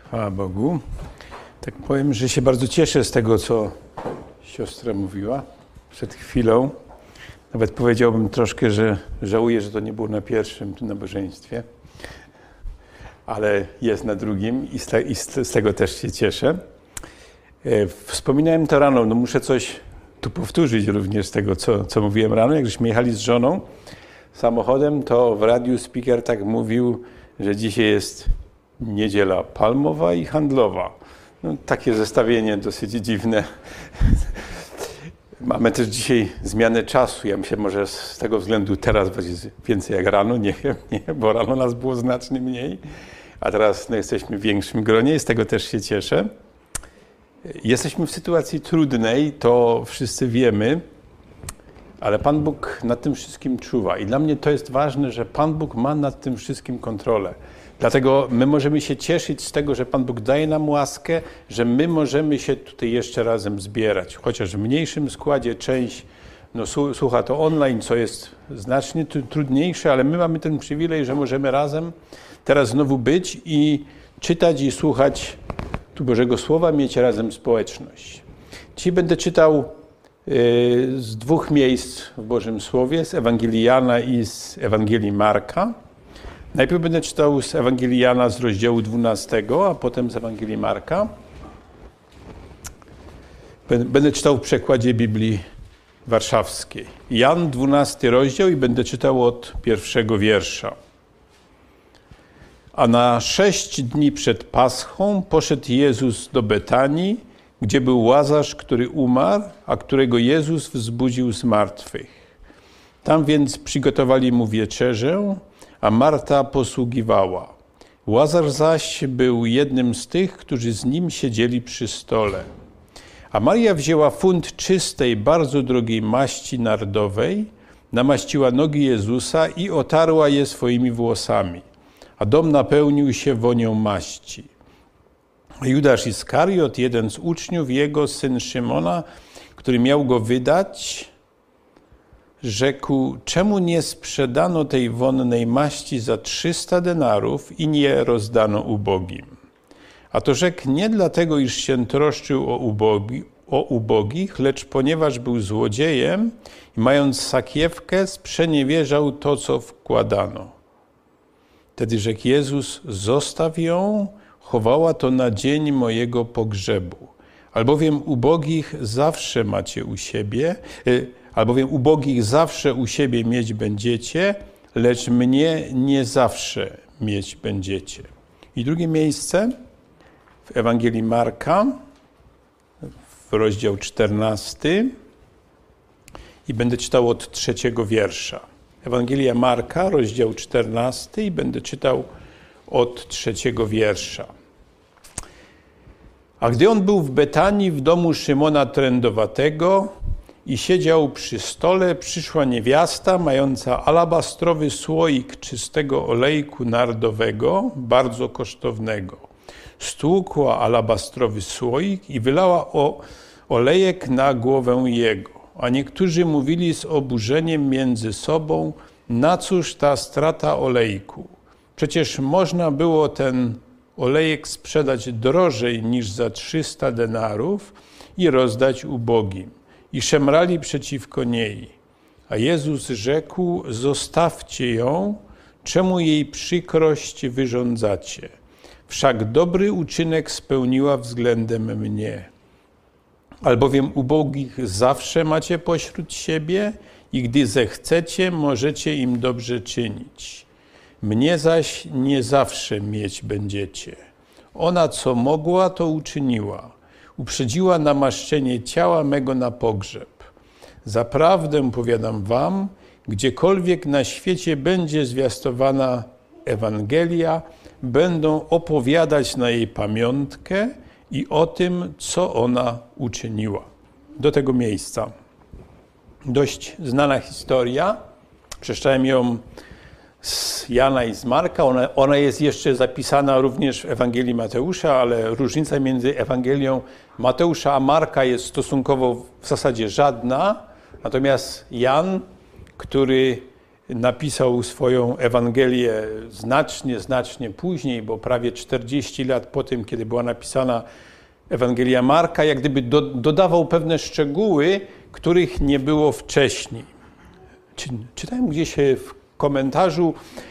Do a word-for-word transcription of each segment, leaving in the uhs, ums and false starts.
Chwała Bogu. Tak powiem, że się bardzo cieszę z tego, co siostra mówiła przed chwilą. Nawet powiedziałbym troszkę, że żałuję, że to nie było na pierwszym nabożeństwie, ale jest na drugim i z, te, i z tego też się cieszę. Wspominałem to rano, no muszę coś tu powtórzyć również z tego, co, co mówiłem rano. Jak żeśmy jechali z żoną samochodem, to w radiu speaker tak mówił, że dzisiaj jest niedziela palmowa i handlowa. No, takie zestawienie dosyć dziwne. Mamy też dzisiaj zmianę czasu. Ja myślę, może z tego względu teraz jest więcej jak rano, nie wiem, nie, bo rano nas było znacznie mniej, a teraz no, jesteśmy w większym gronie i z tego też się cieszę. Jesteśmy w sytuacji trudnej, to wszyscy wiemy, ale Pan Bóg nad tym wszystkim czuwa. I dla mnie to jest ważne, że Pan Bóg ma nad tym wszystkim kontrolę. Dlatego my możemy się cieszyć z tego, że Pan Bóg daje nam łaskę, że my możemy się tutaj jeszcze razem zbierać. Chociaż w mniejszym składzie część no, słucha to online, co jest znacznie trudniejsze, ale my mamy ten przywilej, że możemy razem teraz znowu być i czytać i słuchać tu Bożego Słowa, mieć razem społeczność. Dzisiaj będę czytał y, z dwóch miejsc w Bożym Słowie, z Ewangelii Jana i z Ewangelii Marka. Najpierw będę czytał z Ewangelii Jana z rozdziału dwunastego, a potem z Ewangelii Marka. Będę czytał w przekładzie Biblii Warszawskiej. Jan, dwunasty rozdział i będę czytał od pierwszego wiersza. A na sześć dni przed Paschą poszedł Jezus do Betanii, gdzie był Łazarz, który umarł, a którego Jezus wzbudził z martwych. Tam więc przygotowali mu wieczerzę, a Marta posługiwała. Łazarz zaś był jednym z tych, którzy z nim siedzieli przy stole. A Maria wzięła funt czystej, bardzo drogiej maści nardowej, namaściła nogi Jezusa i otarła je swoimi włosami. A dom napełnił się wonią maści. A Judasz Iskariot, jeden z uczniów jego, syn Szymona, który miał go wydać, rzekł, czemu nie sprzedano tej wonnej maści za trzysta denarów i nie rozdano ubogim? A to rzekł nie dlatego, iż się troszczył o, ubogi, o ubogich, lecz ponieważ był złodziejem i mając sakiewkę sprzeniewierzał to, co wkładano. Wtedy rzekł Jezus, zostaw ją, chowała to na dzień mojego pogrzebu. Albowiem ubogich zawsze macie u siebie, albowiem ubogich zawsze u siebie mieć będziecie, lecz mnie nie zawsze mieć będziecie. I drugie miejsce w Ewangelii Marka, w rozdział czternasty i będę czytał od trzeciego wiersza. Ewangelia Marka, rozdział czternasty i będę czytał od trzeciego wiersza. A gdy on był w Betanii, w domu Szymona Trędowatego i siedział przy stole, przyszła niewiasta mająca alabastrowy słoik czystego olejku nardowego, bardzo kosztownego. Stłukła alabastrowy słoik i wylała o olejek na głowę jego. A niektórzy mówili z oburzeniem między sobą, na cóż ta strata olejku? Przecież można było ten olejek sprzedać drożej niż za trzysta denarów i rozdać ubogim. I szemrali przeciwko niej. A Jezus rzekł, zostawcie ją, czemu jej przykrość wyrządzacie? Wszak dobry uczynek spełniła względem mnie. Albowiem ubogich zawsze macie pośród siebie i gdy zechcecie, możecie im dobrze czynić. Mnie zaś nie zawsze mieć będziecie. Ona co mogła, to uczyniła. Uprzedziła namaszczenie ciała mego na pogrzeb. Zaprawdę powiadam wam, gdziekolwiek na świecie będzie zwiastowana Ewangelia, będą opowiadać na jej pamiątkę i o tym, co ona uczyniła. Do tego miejsca. Dość znana historia. Przeczytałem ją z Jana i z Marka. Ona, ona jest jeszcze zapisana również w Ewangelii Mateusza, ale różnica między Ewangelią Mateusza a Marka jest stosunkowo w zasadzie żadna. Natomiast Jan, który napisał swoją Ewangelię znacznie, znacznie później, bo prawie czterdzieści lat po tym, kiedy była napisana Ewangelia Marka, jak gdyby do, dodawał pewne szczegóły, których nie było wcześniej. Czy, czytałem gdzieś w komentarzu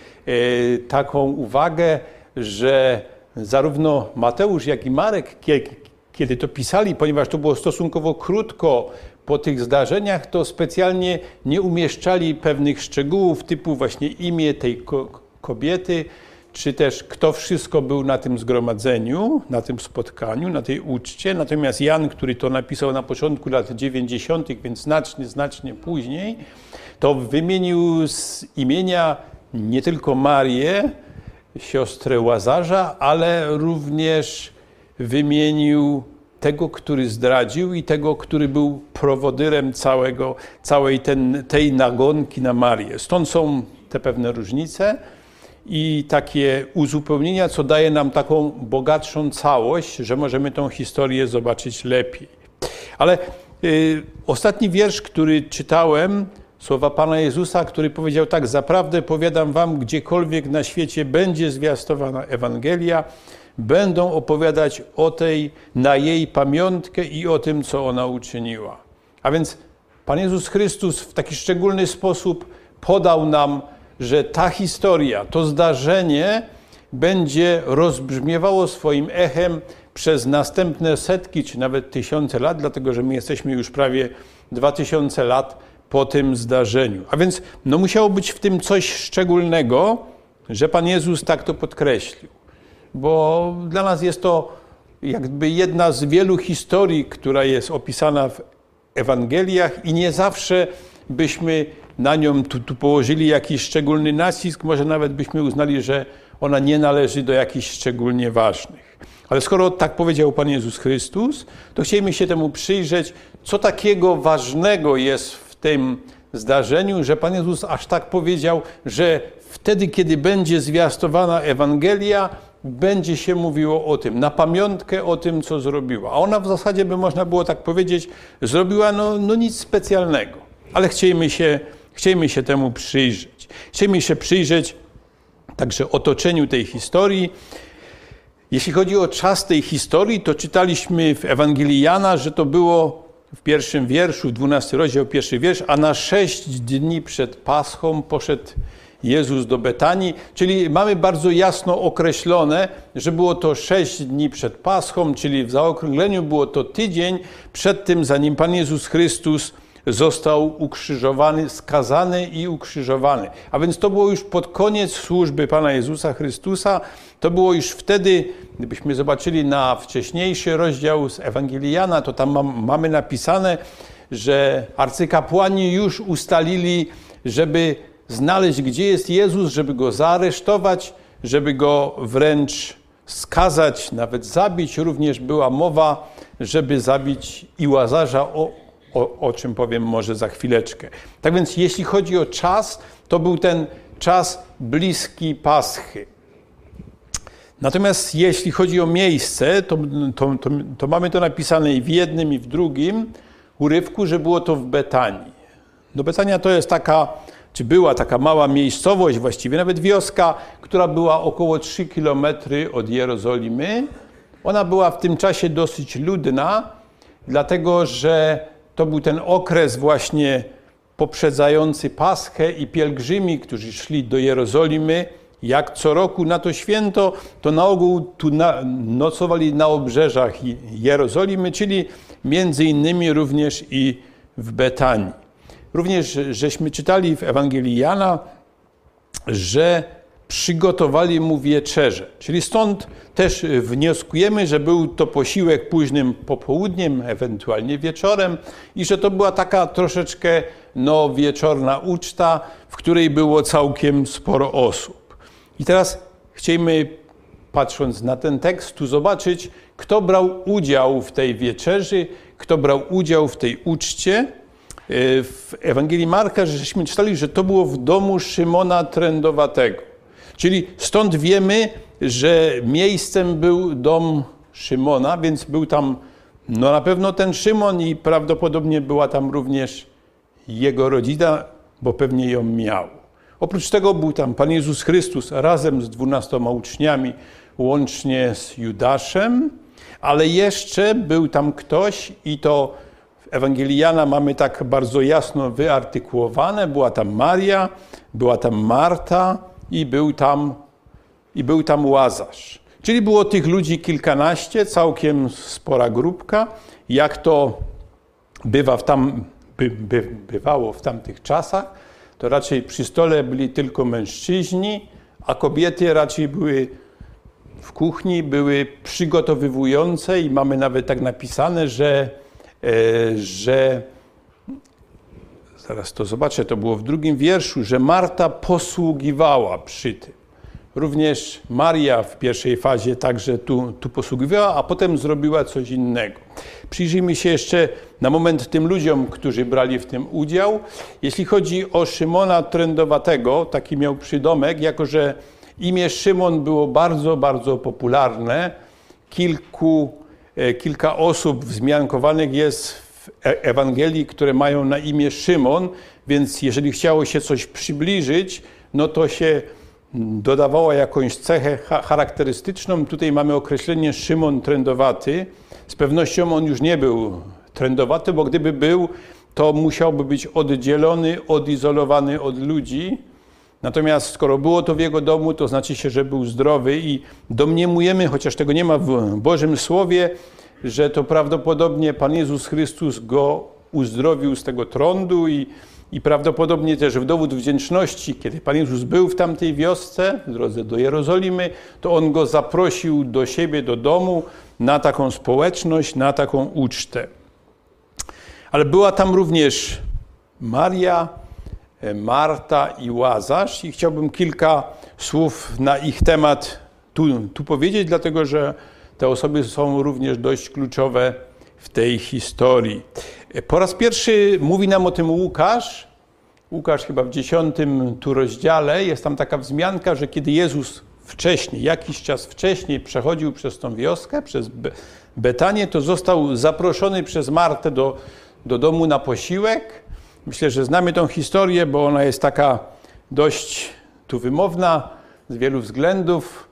e, taką uwagę, że zarówno Mateusz, jak i Marek, kiedy to pisali, ponieważ to było stosunkowo krótko po tych zdarzeniach, to specjalnie nie umieszczali pewnych szczegółów typu właśnie imię tej kobiety, czy też kto wszystko był na tym zgromadzeniu, na tym spotkaniu, na tej uczcie. Natomiast Jan, który to napisał na początku lat dziewięćdziesiątych, więc znacznie, znacznie później, to wymienił z imienia nie tylko Marię, siostrę Łazarza, ale również wymienił tego, który zdradził i tego, który był prowodyrem całego, całej ten, tej nagonki na Marię. Stąd są te pewne różnice i takie uzupełnienia, co daje nam taką bogatszą całość, że możemy tą historię zobaczyć lepiej. Ale y, ostatni wiersz, który czytałem, słowa Pana Jezusa, który powiedział tak: zaprawdę powiadam wam, gdziekolwiek na świecie będzie zwiastowana Ewangelia, będą opowiadać o tej, na jej pamiątkę i o tym, co ona uczyniła. A więc Pan Jezus Chrystus w taki szczególny sposób podał nam, że ta historia, to zdarzenie będzie rozbrzmiewało swoim echem przez następne setki, czy nawet tysiące lat, dlatego że my jesteśmy już prawie dwa tysiące lat po tym zdarzeniu. A więc no, musiało być w tym coś szczególnego, że Pan Jezus tak to podkreślił. Bo dla nas jest to jakby jedna z wielu historii, która jest opisana w Ewangeliach i nie zawsze byśmy na nią tu, tu położyli jakiś szczególny nacisk, może nawet byśmy uznali, że ona nie należy do jakichś szczególnie ważnych. Ale skoro tak powiedział Pan Jezus Chrystus, to chcielibyśmy się temu przyjrzeć, co takiego ważnego jest w tym zdarzeniu, że Pan Jezus aż tak powiedział, że wtedy, kiedy będzie zwiastowana Ewangelia, będzie się mówiło o tym, na pamiątkę o tym, co zrobiła. A ona w zasadzie, by można było tak powiedzieć, zrobiła no, no nic specjalnego. Ale chcielibyśmy się, chcielibyśmy się temu przyjrzeć. Chcielibyśmy się przyjrzeć także otoczeniu tej historii. Jeśli chodzi o czas tej historii, to czytaliśmy w Ewangelii Jana, że to było w pierwszym wierszu, dwunasty rozdział, pierwszy wiersz, a na sześć dni przed Paschą poszedł Jezus do Betanii, czyli mamy bardzo jasno określone, że było to sześć dni przed Paschą, czyli w zaokrągleniu było to tydzień przed tym, zanim Pan Jezus Chrystus został ukrzyżowany, skazany i ukrzyżowany. A więc to było już pod koniec służby Pana Jezusa Chrystusa. To było już wtedy, gdybyśmy zobaczyli na wcześniejszy rozdział z Ewangelii Jana, to tam mam, mamy napisane, że arcykapłani już ustalili, żeby znaleźć, gdzie jest Jezus, żeby Go zaaresztować, żeby Go wręcz skazać, nawet zabić. Również była mowa, żeby zabić i Łazarza, o, o, o czym powiem może za chwileczkę. Tak więc jeśli chodzi o czas, to był ten czas bliski Paschy. Natomiast jeśli chodzi o miejsce, to, to, to, to mamy to napisane i w jednym, i w drugim urywku, że było to w Betanii. No Betania to jest taka, czy była taka mała miejscowość, właściwie nawet wioska, która była około trzy kilometry od Jerozolimy. Ona była w tym czasie dosyć ludna, dlatego że to był ten okres właśnie poprzedzający Paschę i pielgrzymi, którzy szli do Jerozolimy, jak co roku na to święto, to na ogół tu na, nocowali na obrzeżach Jerozolimy, czyli między innymi również i w Betanii. Również żeśmy czytali w Ewangelii Jana, że przygotowali mu wieczerzę. Czyli stąd też wnioskujemy, że był to posiłek późnym popołudniem, ewentualnie wieczorem i że to była taka troszeczkę no, wieczorna uczta, w której było całkiem sporo osób. I teraz chcielibyśmy, patrząc na ten tekst, tu zobaczyć, kto brał udział w tej wieczerzy, kto brał udział w tej uczcie. W Ewangelii Marka żeśmy czytali, że to było w domu Szymona Trędowatego. Czyli stąd wiemy, że miejscem był dom Szymona, więc był tam no na pewno ten Szymon i prawdopodobnie była tam również jego rodzina, bo pewnie ją miał. Oprócz tego był tam Pan Jezus Chrystus razem z dwunastoma uczniami, łącznie z Judaszem, ale jeszcze był tam ktoś i to w Ewangelii Jana mamy tak bardzo jasno wyartykułowane. Była tam Maria, była tam Marta i był tam, i był tam Łazarz. Czyli było tych ludzi kilkanaście, całkiem spora grupka. Jak to bywa w tam, by, by, bywało w tamtych czasach, to raczej przy stole byli tylko mężczyźni, a kobiety raczej były w kuchni, były przygotowywujące i mamy nawet tak napisane, że, e, że zaraz to zobaczę, to było w drugim wierszu, że Marta posługiwała przy tym. Również Maria w pierwszej fazie także tu, tu posługiwała, a potem zrobiła coś innego. Przyjrzyjmy się jeszcze na moment tym ludziom, którzy brali w tym udział. Jeśli chodzi o Szymona Trędowatego, taki miał przydomek, jako że imię Szymon było bardzo, bardzo popularne. Kilku, kilka osób wzmiankowanych jest w Ewangelii, które mają na imię Szymon, więc jeżeli chciało się coś przybliżyć, no to się dodawała jakąś cechę charakterystyczną. Tutaj mamy określenie Szymon Trędowaty. Z pewnością on już nie był trędowaty, bo gdyby był, to musiałby być oddzielony, odizolowany od ludzi. Natomiast skoro było to w jego domu, to znaczy się, że był zdrowy i domniemujemy, chociaż tego nie ma w Bożym Słowie, że to prawdopodobnie Pan Jezus Chrystus go uzdrowił z tego trądu i, i prawdopodobnie też w dowód wdzięczności, kiedy Pan Jezus był w tamtej wiosce, w drodze do Jerozolimy, to On go zaprosił do siebie, do domu, na taką społeczność, na taką ucztę. Ale była tam również Maria, Marta i Łazarz i chciałbym kilka słów na ich temat tu, tu powiedzieć, dlatego że te osoby są również dość kluczowe w tej historii. Po raz pierwszy mówi nam o tym Łukasz. Łukasz chyba w dziesiątym tu rozdziale jest tam taka wzmianka, że kiedy Jezus wcześniej, jakiś czas wcześniej przechodził przez tą wioskę, przez Betanię, to został zaproszony przez Martę do, do domu na posiłek. Myślę, że znamy tą historię, bo ona jest taka dość tu wymowna z wielu względów.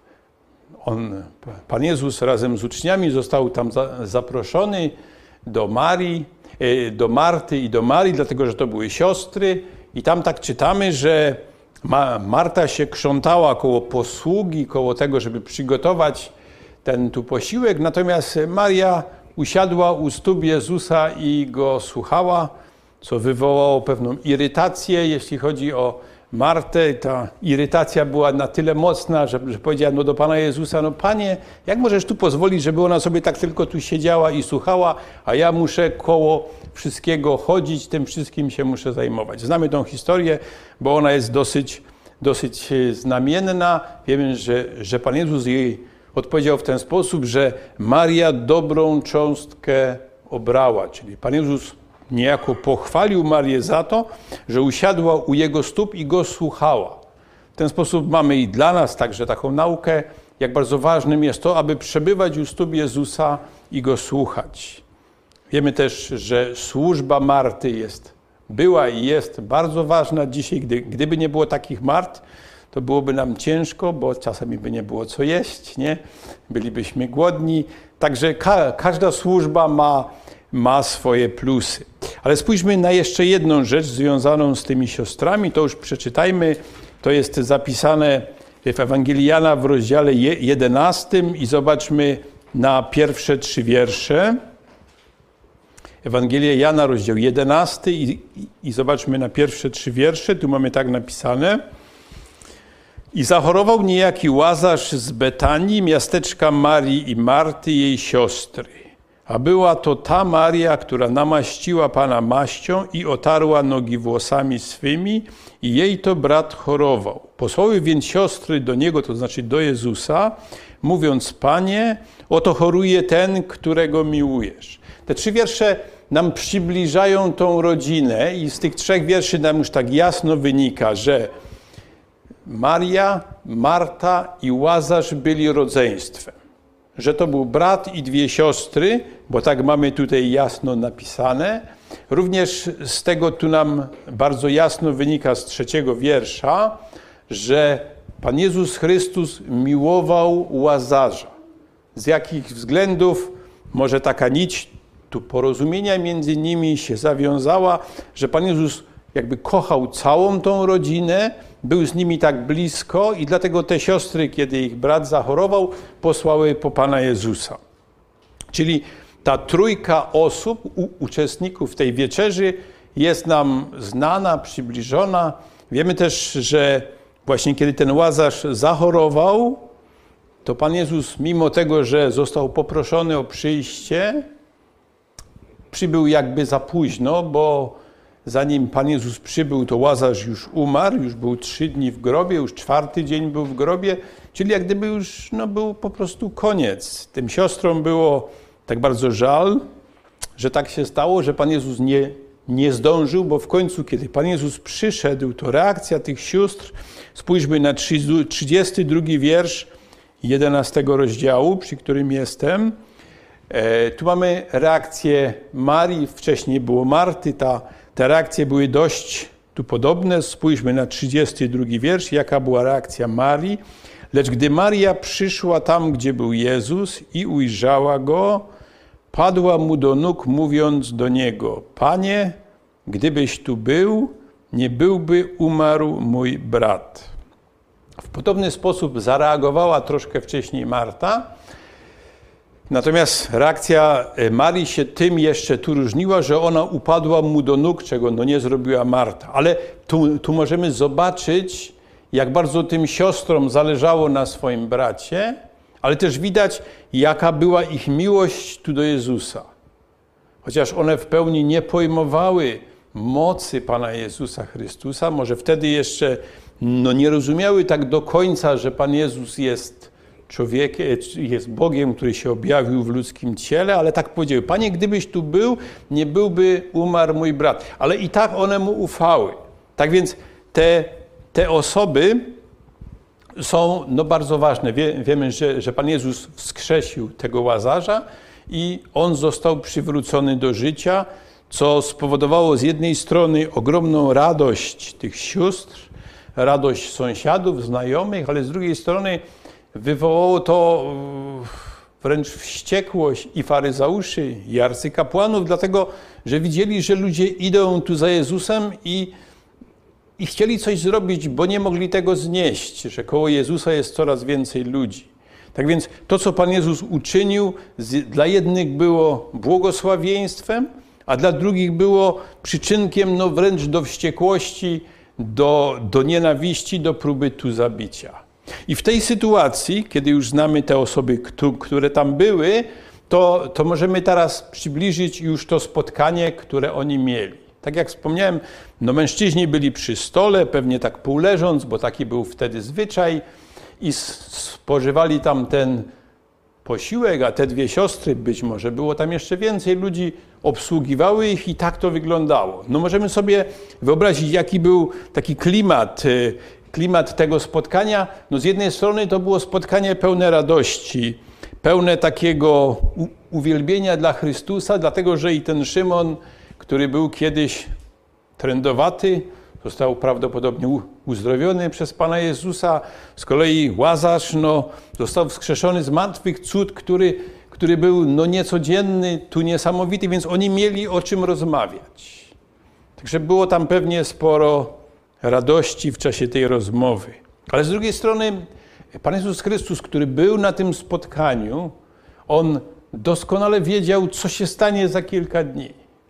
On, Pan Jezus razem z uczniami został tam za, zaproszony do Marii, do Marty i do Marii, dlatego że to były siostry. I tam tak czytamy, że Ma, Marta się krzątała koło posługi, koło tego, żeby przygotować ten tu posiłek. Natomiast Maria usiadła u stóp Jezusa i go słuchała, co wywołało pewną irytację, jeśli chodzi o Martę. Ta irytacja była na tyle mocna, że, że powiedziała no do Pana Jezusa, no Panie, jak możesz tu pozwolić, żeby ona sobie tak tylko tu siedziała i słuchała, a ja muszę koło wszystkiego chodzić, tym wszystkim się muszę zajmować. Znamy tą historię, bo ona jest dosyć, dosyć znamienna. Wiemy, że, że Pan Jezus jej odpowiedział w ten sposób, że Maria dobrą cząstkę obrała, czyli Pan Jezus niejako pochwalił Marię za to, że usiadła u Jego stóp i Go słuchała. W ten sposób mamy i dla nas także taką naukę, jak bardzo ważnym jest to, aby przebywać u stóp Jezusa i Go słuchać. Wiemy też, że służba Marty jest, była i jest bardzo ważna dzisiaj. Gdy, gdyby nie było takich Mart, to byłoby nam ciężko, bo czasami by nie było co jeść, nie? Bylibyśmy głodni. Także ka- każda służba ma ma swoje plusy. Ale spójrzmy na jeszcze jedną rzecz związaną z tymi siostrami, to już przeczytajmy, to jest zapisane w Ewangelii Jana w rozdziale jedenastym i zobaczmy na pierwsze trzy wiersze. Ewangelia Jana, rozdział jedenasty i, i, i zobaczmy na pierwsze trzy wiersze, tu mamy tak napisane. I zachorował niejaki Łazarz z Betanii, miasteczka Marii i Marty, jej siostry. A była to ta Maria, która namaściła Pana maścią i otarła nogi włosami swymi i jej to brat chorował. Posłały więc siostry do Niego, to znaczy do Jezusa, mówiąc, Panie, oto choruje ten, którego miłujesz. Te trzy wiersze nam przybliżają tą rodzinę i z tych trzech wierszy nam już tak jasno wynika, że Maria, Marta i Łazarz byli rodzeństwem. że to był brat i dwie siostry, bo tak mamy tutaj jasno napisane. Również z tego tu nam bardzo jasno wynika z trzeciego wiersza, że Pan Jezus Chrystus miłował Łazarza. Z jakich względów może taka nić tu porozumienia między nimi się zawiązała, że Pan Jezus jakby kochał całą tą rodzinę, był z nimi tak blisko i dlatego te siostry, kiedy ich brat zachorował, posłały po Pana Jezusa. Czyli ta trójka osób, u, uczestników tej wieczerzy jest nam znana, przybliżona. Wiemy też, że właśnie kiedy ten Łazarz zachorował, to Pan Jezus, mimo tego, że został poproszony o przyjście, przybył jakby za późno, bo zanim Pan Jezus przybył, to Łazarz już umarł, już był trzy dni w grobie, już czwarty dzień był w grobie, czyli jak gdyby już no, był po prostu koniec. Tym siostrom było tak bardzo żal, że tak się stało, że Pan Jezus nie, nie zdążył, bo w końcu, kiedy Pan Jezus przyszedł, to reakcja tych sióstr, spójrzmy na trzydziesty drugi wiersz jedenastego rozdziału, przy którym jestem. E, tu mamy reakcję Marii, wcześniej było Marty, ta, te reakcje były dość tu podobne. Spójrzmy na trzydziesty drugi wiersz, jaka była reakcja Marii. Lecz gdy Maria przyszła tam, gdzie był Jezus i ujrzała Go, padła Mu do nóg, mówiąc do Niego: Panie, gdybyś tu był, nie byłby umarł mój brat. W podobny sposób zareagowała troszkę wcześniej Marta. Natomiast reakcja Marii się tym jeszcze tu różniła, że ona upadła Mu do nóg, czego no nie zrobiła Marta. Ale tu, tu możemy zobaczyć, jak bardzo tym siostrom zależało na swoim bracie, ale też widać, jaka była ich miłość tu do Jezusa. Chociaż one w pełni nie pojmowały mocy Pana Jezusa Chrystusa, może wtedy jeszcze no, nie rozumiały tak do końca, że Pan Jezus jest człowiekiem, jest Bogiem, który się objawił w ludzkim ciele, ale tak powiedziały: Panie, gdybyś tu był, nie byłby umarł mój brat. Ale i tak one Mu ufały. Tak więc te, te osoby są no, bardzo ważne. Wie, wiemy, że, że Pan Jezus wskrzesił tego Łazarza i on został przywrócony do życia, co spowodowało z jednej strony ogromną radość tych sióstr, radość sąsiadów, znajomych, ale z drugiej strony wywołało to wręcz wściekłość i faryzeuszy, i arcykapłanów, dlatego że widzieli, że ludzie idą tu za Jezusem i I chcieli coś zrobić, bo nie mogli tego znieść, że koło Jezusa jest coraz więcej ludzi. Tak więc to, co Pan Jezus uczynił, dla jednych było błogosławieństwem, a dla drugich było przyczynkiem no wręcz do wściekłości, do, do nienawiści, do próby tu zabicia. I w tej sytuacji, kiedy już znamy te osoby, które tam były, to, to możemy teraz przybliżyć już to spotkanie, które oni mieli. Tak jak wspomniałem, no mężczyźni byli przy stole, pewnie tak półleżąc, bo taki był wtedy zwyczaj, i spożywali tam ten posiłek, a te dwie siostry, być może było tam jeszcze więcej ludzi, obsługiwały ich i tak to wyglądało. No możemy sobie wyobrazić, jaki był taki klimat, klimat tego spotkania. No z jednej strony to było spotkanie pełne radości, pełne takiego uwielbienia dla Chrystusa, dlatego że i ten Szymon, który był kiedyś trędowaty, został prawdopodobnie uzdrowiony przez Pana Jezusa. Z kolei Łazarz no, został wskrzeszony z martwych, cud, który, który był no, niecodzienny, tu niesamowity, więc oni mieli o czym rozmawiać. Także było tam pewnie sporo radości w czasie tej rozmowy. Ale z drugiej strony Pan Jezus Chrystus, który był na tym spotkaniu, On doskonale wiedział, co się stanie za kilka dni.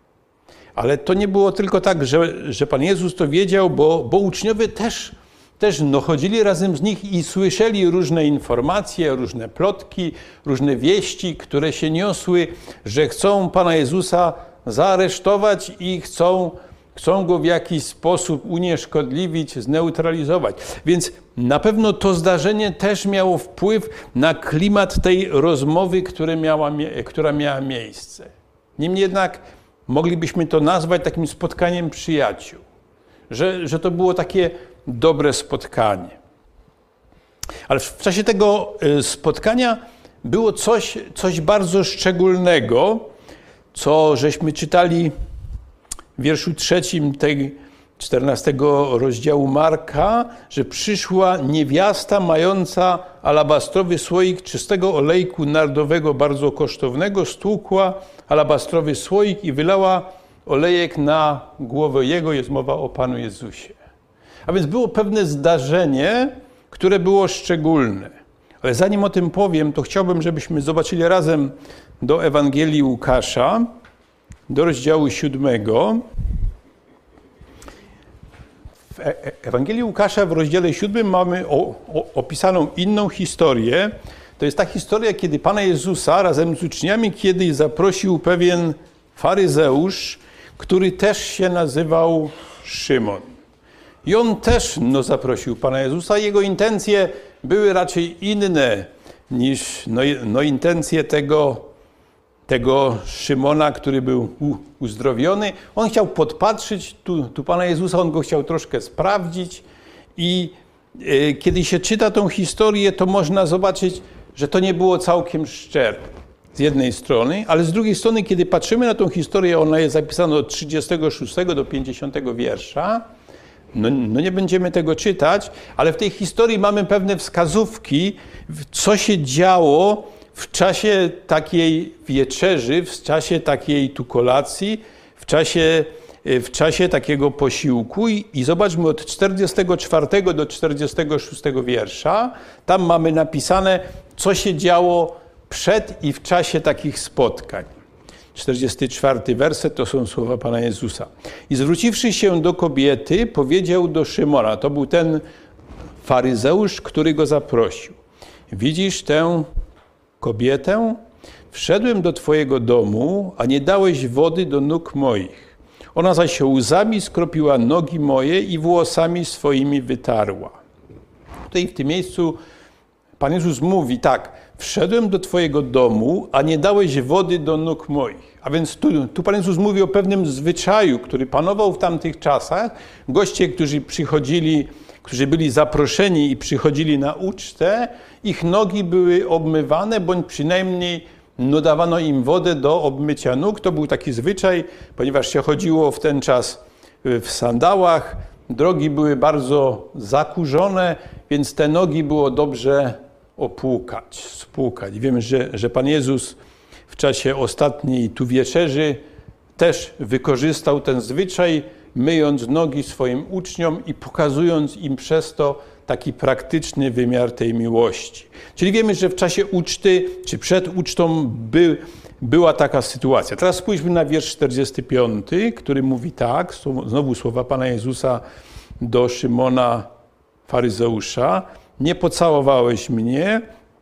Ale to nie było tylko tak, że, że Pan Jezus to wiedział, bo, bo uczniowie też, też no, chodzili razem z nich i słyszeli różne informacje, różne plotki, różne wieści, które się niosły, że chcą Pana Jezusa zaaresztować i chcą, chcą Go w jakiś sposób unieszkodliwić, zneutralizować. Więc na pewno to zdarzenie też miało wpływ na klimat tej rozmowy, która miała, która miała miejsce. Niemniej jednak moglibyśmy to nazwać takim spotkaniem przyjaciół, że, że to było takie dobre spotkanie. Ale w czasie tego spotkania było coś, coś bardzo szczególnego, co żeśmy czytali w wierszu trzecim tej czternastego rozdziału Marka, że przyszła niewiasta mająca alabastrowy słoik czystego olejku nardowego, bardzo kosztownego, stłukła alabastrowy słoik i wylała olejek na głowę jego. Jest mowa o Panu Jezusie. A więc było pewne zdarzenie, które było szczególne. Ale zanim o tym powiem, to chciałbym, żebyśmy zobaczyli razem do Ewangelii Łukasza, do rozdziału siódmego. W Ewangelii Łukasza w rozdziale siódmym mamy o, o, opisaną inną historię. To jest ta historia, kiedy Pana Jezusa razem z uczniami kiedyś zaprosił pewien faryzeusz, który też się nazywał Szymon. I on też no, zaprosił Pana Jezusa. Jego intencje były raczej inne niż no, no, intencje tego, tego Szymona, który był uzdrowiony. On chciał podpatrzyć tu, tu Pana Jezusa, on go chciał troszkę sprawdzić. I e, kiedy się czyta tą historię, to można zobaczyć, że to nie było całkiem szczere. Z jednej strony, ale z drugiej strony, kiedy patrzymy na tą historię, ona jest zapisana od trzydziestego szóstego do pięćdziesiątego wiersza. No, no nie będziemy tego czytać, ale w tej historii mamy pewne wskazówki, co się działo w czasie takiej wieczerzy, w czasie takiej tu kolacji, w czasie, w czasie takiego posiłku. I, i zobaczmy od czterdziestego czwartego do czterdziestego szóstego wiersza. Tam mamy napisane, co się działo przed i w czasie takich spotkań. czterdziesty czwarty werset to są słowa Pana Jezusa. I zwróciwszy się do kobiety, powiedział do Szymona, to był ten faryzeusz, który go zaprosił. Widzisz tę kobietę? Wszedłem do twojego domu, a nie dałeś wody do nóg moich. Ona zaś łzami skropiła nogi moje i włosami swoimi wytarła. Tutaj w tym miejscu Pan Jezus mówi tak, wszedłem do twojego domu, a nie dałeś wody do nóg moich. A więc tu, tu Pan Jezus mówi o pewnym zwyczaju, który panował w tamtych czasach. Goście, którzy przychodzili, którzy byli zaproszeni i przychodzili na ucztę, ich nogi były obmywane, bądź przynajmniej no, dawano im wodę do obmycia nóg. To był taki zwyczaj, ponieważ się chodziło w ten czas w sandałach, drogi były bardzo zakurzone, więc te nogi było dobrze opłukać, spłukać. Wiemy, że, że Pan Jezus w czasie ostatniej tu wieczerzy też wykorzystał ten zwyczaj, myjąc nogi swoim uczniom i pokazując im przez to taki praktyczny wymiar tej miłości. Czyli wiemy, że w czasie uczty, czy przed ucztą by, była taka sytuacja. Teraz spójrzmy na wiersz czterdziesty piąty, który mówi tak, znowu słowa Pana Jezusa do Szymona faryzeusza. Nie pocałowałeś mnie,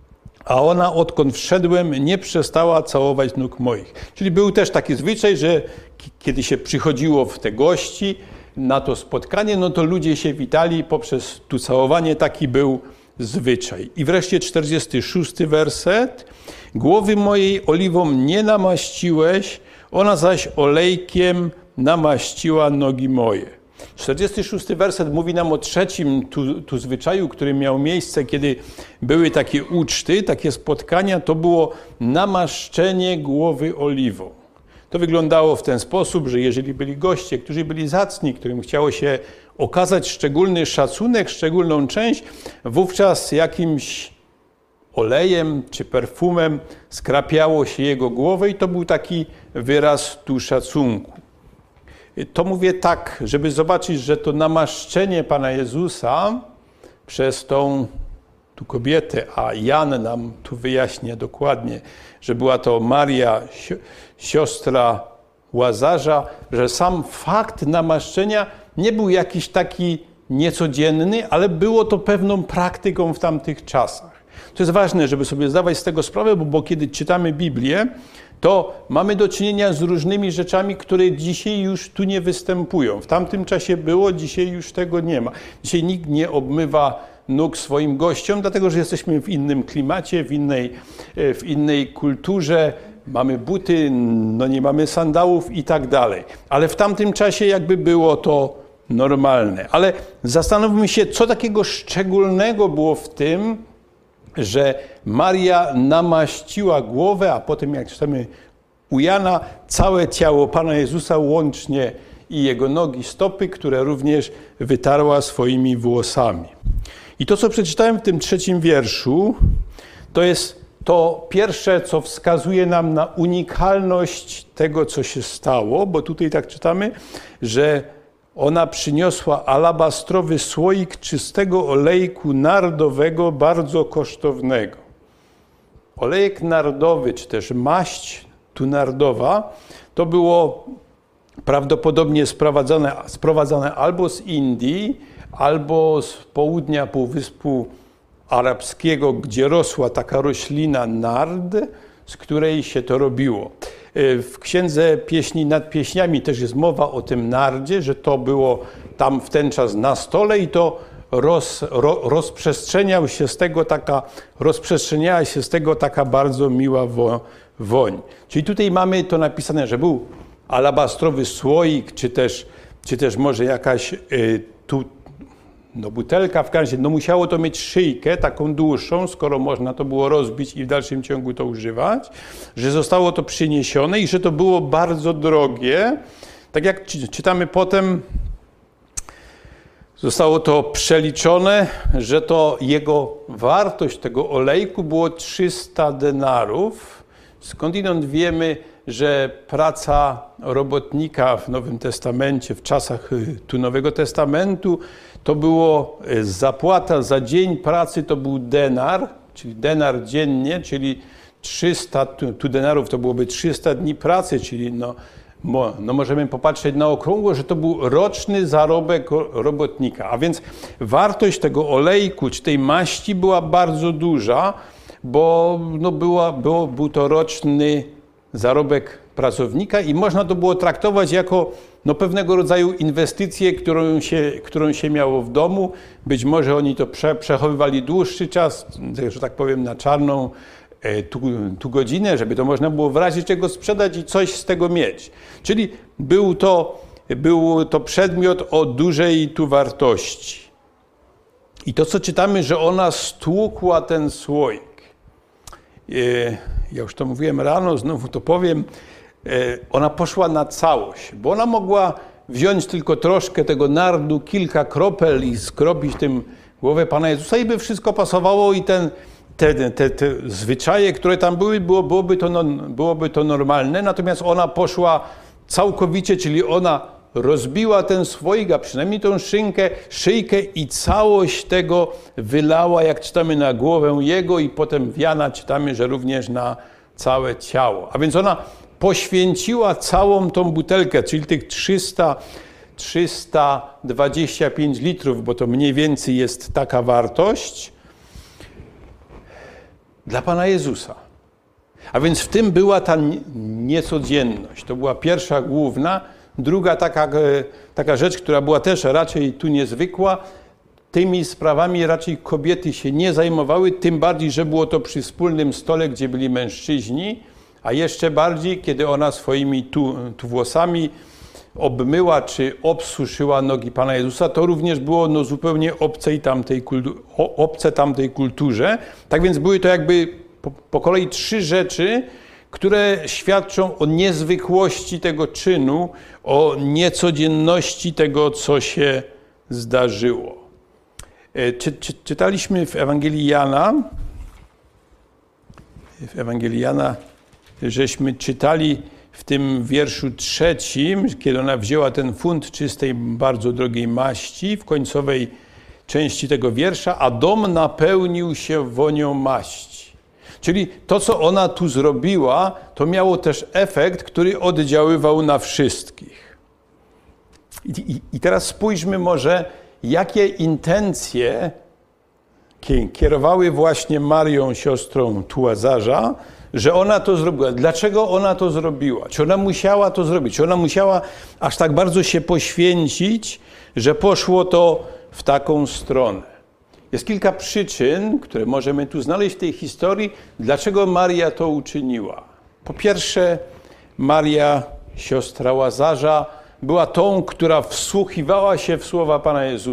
a ona, odkąd wszedłem, nie przestała całować nóg moich. Czyli był też taki zwyczaj, że kiedy się przychodziło w te gości na to spotkanie, no to ludzie się witali poprzez tu całowanie, taki był zwyczaj. I wreszcie czterdziesty szósty werset. Głowy mojej oliwą nie namaściłeś, ona zaś olejkiem namaściła nogi moje. czterdziesty szósty werset mówi nam o trzecim tu, tu zwyczaju, który miał miejsce, kiedy były takie uczty, takie spotkania, to było namaszczenie głowy oliwą. To wyglądało w ten sposób, że jeżeli byli goście, którzy byli zacni, którym chciało się okazać szczególny szacunek, szczególną część, wówczas jakimś olejem czy perfumem skrapiało się jego głowę i to był taki wyraz tu szacunku. To mówię tak, żeby zobaczyć, że to namaszczenie Pana Jezusa przez tą tu kobietę, a Jan nam tu wyjaśnia dokładnie, że była to Maria, siostra Łazarza, że sam fakt namaszczenia nie był jakiś taki niecodzienny, ale było to pewną praktyką w tamtych czasach. To jest ważne, żeby sobie zdawać z tego sprawę, bo, bo kiedy czytamy Biblię, to mamy do czynienia z różnymi rzeczami, które dzisiaj już tu nie występują. W tamtym czasie było, dzisiaj już tego nie ma. Dzisiaj nikt nie obmywa nóg swoim gościom, dlatego że jesteśmy w innym klimacie, w innej, w innej kulturze. Mamy buty, no nie mamy sandałów i tak dalej. Ale w tamtym czasie jakby było to normalne. Ale zastanówmy się, co takiego szczególnego było w tym, że Maria namaściła głowę, a potem, jak czytamy u Jana, całe ciało Pana Jezusa, łącznie i jego nogi, stopy, które również wytarła swoimi włosami. I to, co przeczytałem w tym trzecim wierszu, to jest to pierwsze, co wskazuje nam na unikalność tego, co się stało, bo tutaj tak czytamy, że ona przyniosła alabastrowy słoik czystego olejku nardowego, bardzo kosztownego. Olejek nardowy, czy też maść tu nardowa, to było prawdopodobnie sprowadzane, sprowadzane albo z Indii, albo z południa Półwyspu Arabskiego, gdzie rosła taka roślina nard, z której się to robiło. W Księdze Pieśni nad Pieśniami też jest mowa o tym nardzie, że to było tam w ten czas na stole i to roz, ro, rozprzestrzeniał się z tego taka, rozprzestrzeniała się z tego taka bardzo miła wo, woń. Czyli tutaj mamy to napisane, że był alabastrowy słoik, czy też, czy też może jakaś y, tu, no butelka, w każdym razie, no musiało to mieć szyjkę taką dłuższą, skoro można to było rozbić i w dalszym ciągu to używać, że zostało to przyniesione i że to było bardzo drogie. Tak jak czytamy potem, zostało to przeliczone, że to jego wartość tego olejku było trzysta denarów. Skądinąd wiemy, że praca robotnika w Nowym Testamencie, w czasach tu Nowego Testamentu, to było zapłata za dzień pracy, to był denar, czyli denar dziennie, czyli trzysta, tu, tu denarów to byłoby trzysta dni pracy, czyli no, mo, no możemy popatrzeć na okrągło, że to był roczny zarobek robotnika. A więc wartość tego olejku, czy tej maści była bardzo duża, bo no była, było, był to roczny zarobek pracownika i można to było traktować jako no, pewnego rodzaju inwestycję, którą się, którą się miało w domu. Być może oni to prze, przechowywali dłuższy czas, że tak powiem, na czarną e, tu, tu godzinę, żeby to można było w razie czego sprzedać i coś z tego mieć. Czyli był to, był to przedmiot o dużej tu wartości. I to, co czytamy, że ona stłukła ten słoik. E, ja już to mówiłem rano, znowu to powiem. Ona poszła na całość, bo ona mogła wziąć tylko troszkę tego nardu, kilka kropel i skropić tym głowę Pana Jezusa i by wszystko pasowało i ten, te, te, te zwyczaje, które tam były, było, byłoby, to, byłoby to normalne. Natomiast ona poszła całkowicie, czyli ona rozbiła ten słoik, a przynajmniej tą szynkę, szyjkę i całość tego wylała, jak czytamy, na głowę Jego i potem w Jana czytamy, że również na całe ciało. A więc ona poświęciła całą tą butelkę, czyli tych trzysta, trzysta dwadzieścia pięć litrów, bo to mniej więcej jest taka wartość, dla Pana Jezusa. A więc w tym była ta niecodzienność. To była pierwsza główna. Druga taka, taka rzecz, która była też raczej tu niezwykła, tymi sprawami raczej kobiety się nie zajmowały, tym bardziej, że było to przy wspólnym stole, gdzie byli mężczyźni, a jeszcze bardziej, kiedy ona swoimi tu, tu włosami obmyła czy obsuszyła nogi Pana Jezusa, to również było no, zupełnie obcej tamtej, kultu, obce tamtej kulturze. Tak więc były to jakby po, po kolei trzy rzeczy, które świadczą o niezwykłości tego czynu, o niecodzienności tego, co się zdarzyło. Czy, czy, czytaliśmy w Ewangelii Jana, w Ewangelii Jana, żeśmy czytali w tym wierszu trzecim, kiedy ona wzięła ten funt czystej, bardzo drogiej maści, w końcowej części tego wiersza, a dom napełnił się wonią maści. Czyli to, co ona tu zrobiła, to miało też efekt, który oddziaływał na wszystkich. I, i, i teraz spójrzmy może, jakie intencje kierowały właśnie Marią, siostrą tu Łazarza, że ona to zrobiła. Dlaczego ona to zrobiła? Czy ona musiała to zrobić? Czy ona musiała aż tak bardzo się poświęcić, że poszło to w taką stronę? Jest kilka przyczyn, które możemy tu znaleźć w tej historii, dlaczego Maria to uczyniła. Po pierwsze, Maria, siostra Łazarza, była tą, która wsłuchiwała się w słowa Pana Jezusa.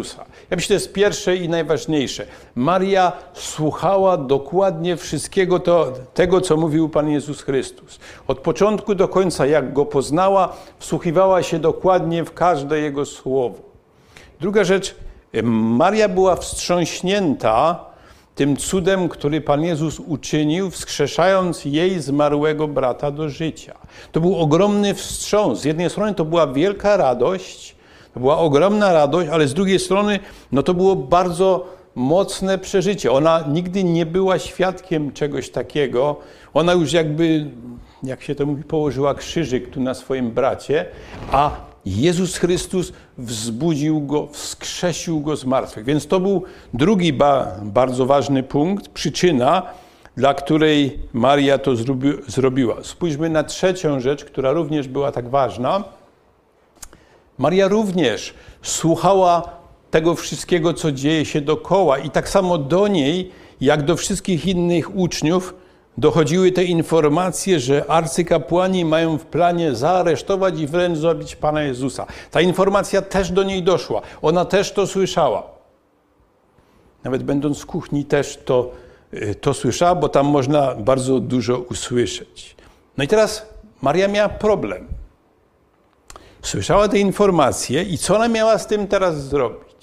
Ja myślę, że to jest pierwsze i najważniejsze. Maria słuchała dokładnie wszystkiego to, tego, co mówił Pan Jezus Chrystus. Od początku do końca, jak Go poznała, wsłuchiwała się dokładnie w każde Jego słowo. Druga rzecz, Maria była wstrząśnięta tym cudem, który Pan Jezus uczynił, wskrzeszając jej zmarłego brata do życia. To był ogromny wstrząs. Z jednej strony to była wielka radość, to była ogromna radość, ale z drugiej strony no to było bardzo mocne przeżycie. Ona nigdy nie była świadkiem czegoś takiego. Ona już jakby, jak się to mówi, położyła krzyżyk tu na swoim bracie, a Jezus Chrystus wzbudził go, wskrzesił go z martwych. Więc to był drugi ba, bardzo ważny punkt, przyczyna, dla której Maria to zrobi, zrobiła. Spójrzmy na trzecią rzecz, która również była tak ważna. Maria również słuchała tego wszystkiego, co dzieje się dookoła i tak samo do niej, jak do wszystkich innych uczniów, dochodziły te informacje, że arcykapłani mają w planie zaaresztować i wręcz zabić Pana Jezusa. Ta informacja też do niej doszła. Ona też to słyszała. Nawet będąc w kuchni też to, to słyszała, bo tam można bardzo dużo usłyszeć. No i teraz Maria miała problem. Słyszała te informacje i co ona miała z tym teraz zrobić?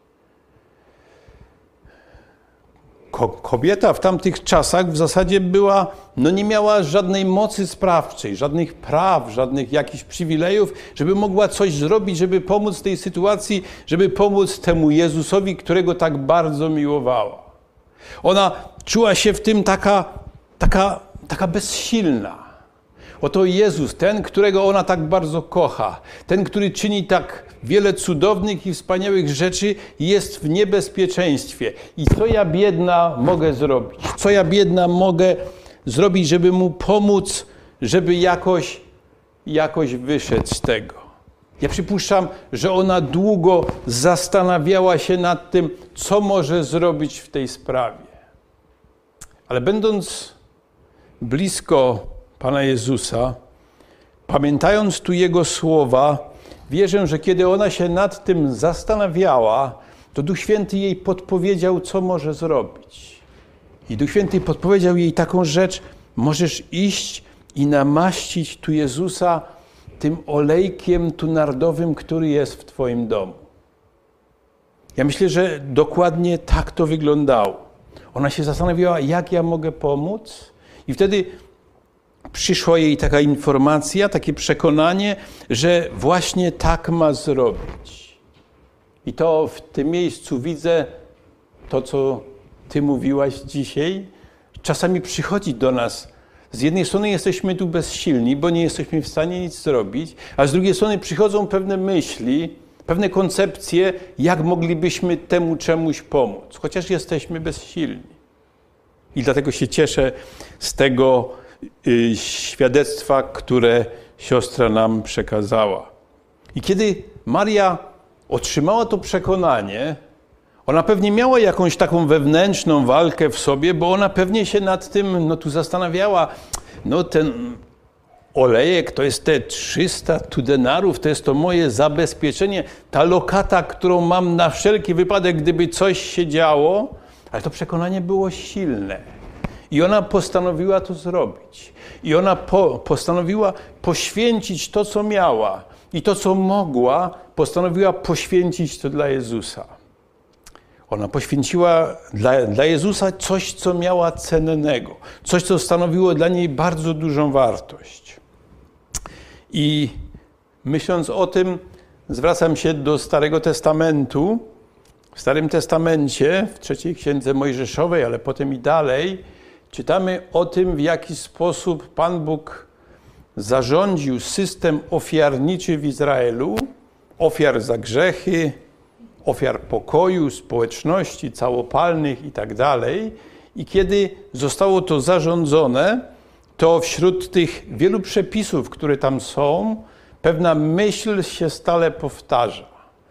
Kobieta w tamtych czasach w zasadzie była, no nie miała żadnej mocy sprawczej, żadnych praw, żadnych jakichś przywilejów, żeby mogła coś zrobić, żeby pomóc tej sytuacji, żeby pomóc temu Jezusowi, którego tak bardzo miłowała. Ona czuła się w tym taka, taka, taka bezsilna. Oto Jezus, ten, którego ona tak bardzo kocha, ten, który czyni tak wiele cudownych i wspaniałych rzeczy, jest w niebezpieczeństwie. I co ja biedna mogę zrobić? Co ja biedna mogę zrobić, żeby mu pomóc, żeby jakoś, jakoś wyszedł z tego? Ja przypuszczam, że ona długo zastanawiała się nad tym, co może zrobić w tej sprawie. Ale będąc blisko Pana Jezusa, pamiętając tu Jego słowa, wierzę, że kiedy ona się nad tym zastanawiała, to Duch Święty jej podpowiedział, co może zrobić. I Duch Święty podpowiedział jej taką rzecz: możesz iść i namaścić tu Jezusa tym olejkiem tu nardowym, który jest w twoim domu. Ja myślę, że dokładnie tak to wyglądało. Ona się zastanawiała, jak ja mogę pomóc, i wtedy przyszła jej taka informacja, takie przekonanie, że właśnie tak ma zrobić. I to w tym miejscu widzę to, co ty mówiłaś dzisiaj. Czasami przychodzi do nas. Z jednej strony jesteśmy tu bezsilni, bo nie jesteśmy w stanie nic zrobić, a z drugiej strony przychodzą pewne myśli, pewne koncepcje, jak moglibyśmy temu czemuś pomóc, chociaż jesteśmy bezsilni. I dlatego się cieszę z tego y, świadectwa, które siostra nam przekazała. I kiedy Maria otrzymała to przekonanie, ona pewnie miała jakąś taką wewnętrzną walkę w sobie, bo ona pewnie się nad tym no, tu zastanawiała. No ten olejek to jest te trzysta tu denarów, to jest to moje zabezpieczenie, ta lokata, którą mam na wszelki wypadek, gdyby coś się działo. Ale to przekonanie było silne. I ona postanowiła to zrobić. I ona po, postanowiła poświęcić to, co miała. I to, co mogła, postanowiła poświęcić to dla Jezusa. Ona poświęciła dla, dla Jezusa coś, co miała cennego. Coś, co stanowiło dla niej bardzo dużą wartość. I myśląc o tym, zwracam się do Starego Testamentu. W Starym Testamencie, w trzeciej Księdze Mojżeszowej, ale potem i dalej, czytamy o tym, w jaki sposób Pan Bóg zarządził system ofiarniczy w Izraelu, ofiar za grzechy, ofiar pokoju, społeczności, całopalnych i tak dalej. I kiedy zostało to zarządzone, to wśród tych wielu przepisów, które tam są, pewna myśl się stale powtarza.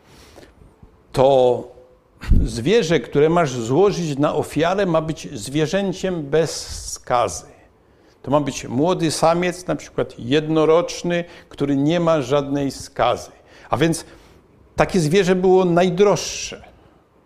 To zwierzę, które masz złożyć na ofiarę, ma być zwierzęciem bez skazy. To ma być młody samiec, na przykład jednoroczny, który nie ma żadnej skazy. A więc takie zwierzę było najdroższe.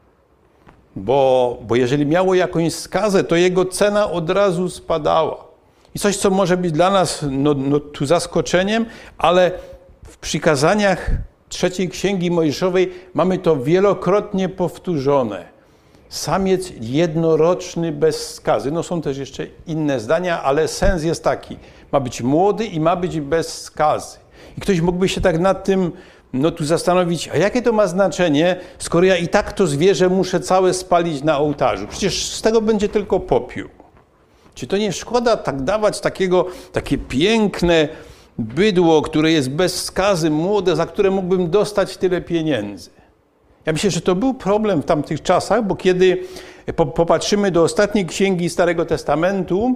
bo, bo jeżeli miało jakąś skazę, to jego cena od razu spadała. I coś, co może być dla nas no, no, tu zaskoczeniem, ale w przykazaniach trzeciej Księgi Mojżeszowej mamy to wielokrotnie powtórzone. Samiec jednoroczny bez skazy. No są też jeszcze inne zdania, ale sens jest taki. Ma być młody i ma być bez skazy. I ktoś mógłby się tak nad tym no tu zastanowić, a jakie to ma znaczenie, skoro ja i tak to zwierzę muszę całe spalić na ołtarzu? Przecież z tego będzie tylko popiół. Czy to nie szkoda tak dawać takiego, takie piękne bydło, które jest bez skazy, młode, za które mógłbym dostać tyle pieniędzy? Ja myślę, że to był problem w tamtych czasach, bo kiedy popatrzymy do ostatniej księgi Starego Testamentu,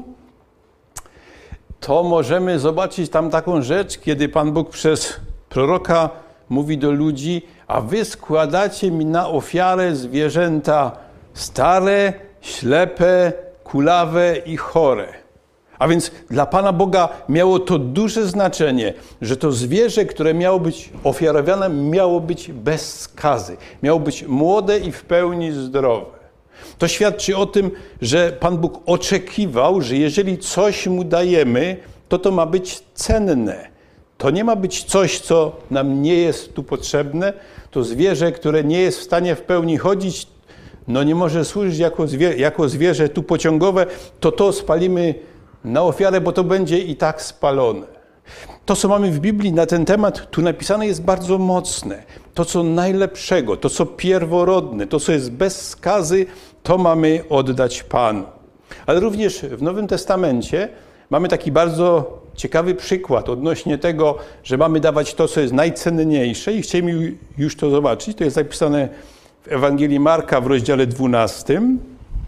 to możemy zobaczyć tam taką rzecz, kiedy Pan Bóg przez proroka mówi do ludzi, a wy składacie mi na ofiarę zwierzęta stare, ślepe, kulawe i chore. A więc dla Pana Boga miało to duże znaczenie, że to zwierzę, które miało być ofiarowane, miało być bez skazy. Miało być młode i w pełni zdrowe. To świadczy o tym, że Pan Bóg oczekiwał, że jeżeli coś mu dajemy, to to ma być cenne. To nie ma być coś, co nam nie jest tu potrzebne. To zwierzę, które nie jest w stanie w pełni chodzić, no nie może służyć jako, zwie, jako zwierzę tu pociągowe, to to spalimy na ofiarę, bo to będzie i tak spalone. To, co mamy w Biblii na ten temat, tu napisane jest bardzo mocne. To, co najlepszego, to, co pierworodne, to, co jest bez skazy, to mamy oddać Panu. Ale również w Nowym Testamencie mamy taki bardzo ciekawy przykład odnośnie tego, że mamy dawać to, co jest najcenniejsze i chcemy już to zobaczyć. To jest zapisane w Ewangelii Marka w rozdziale dwunastym.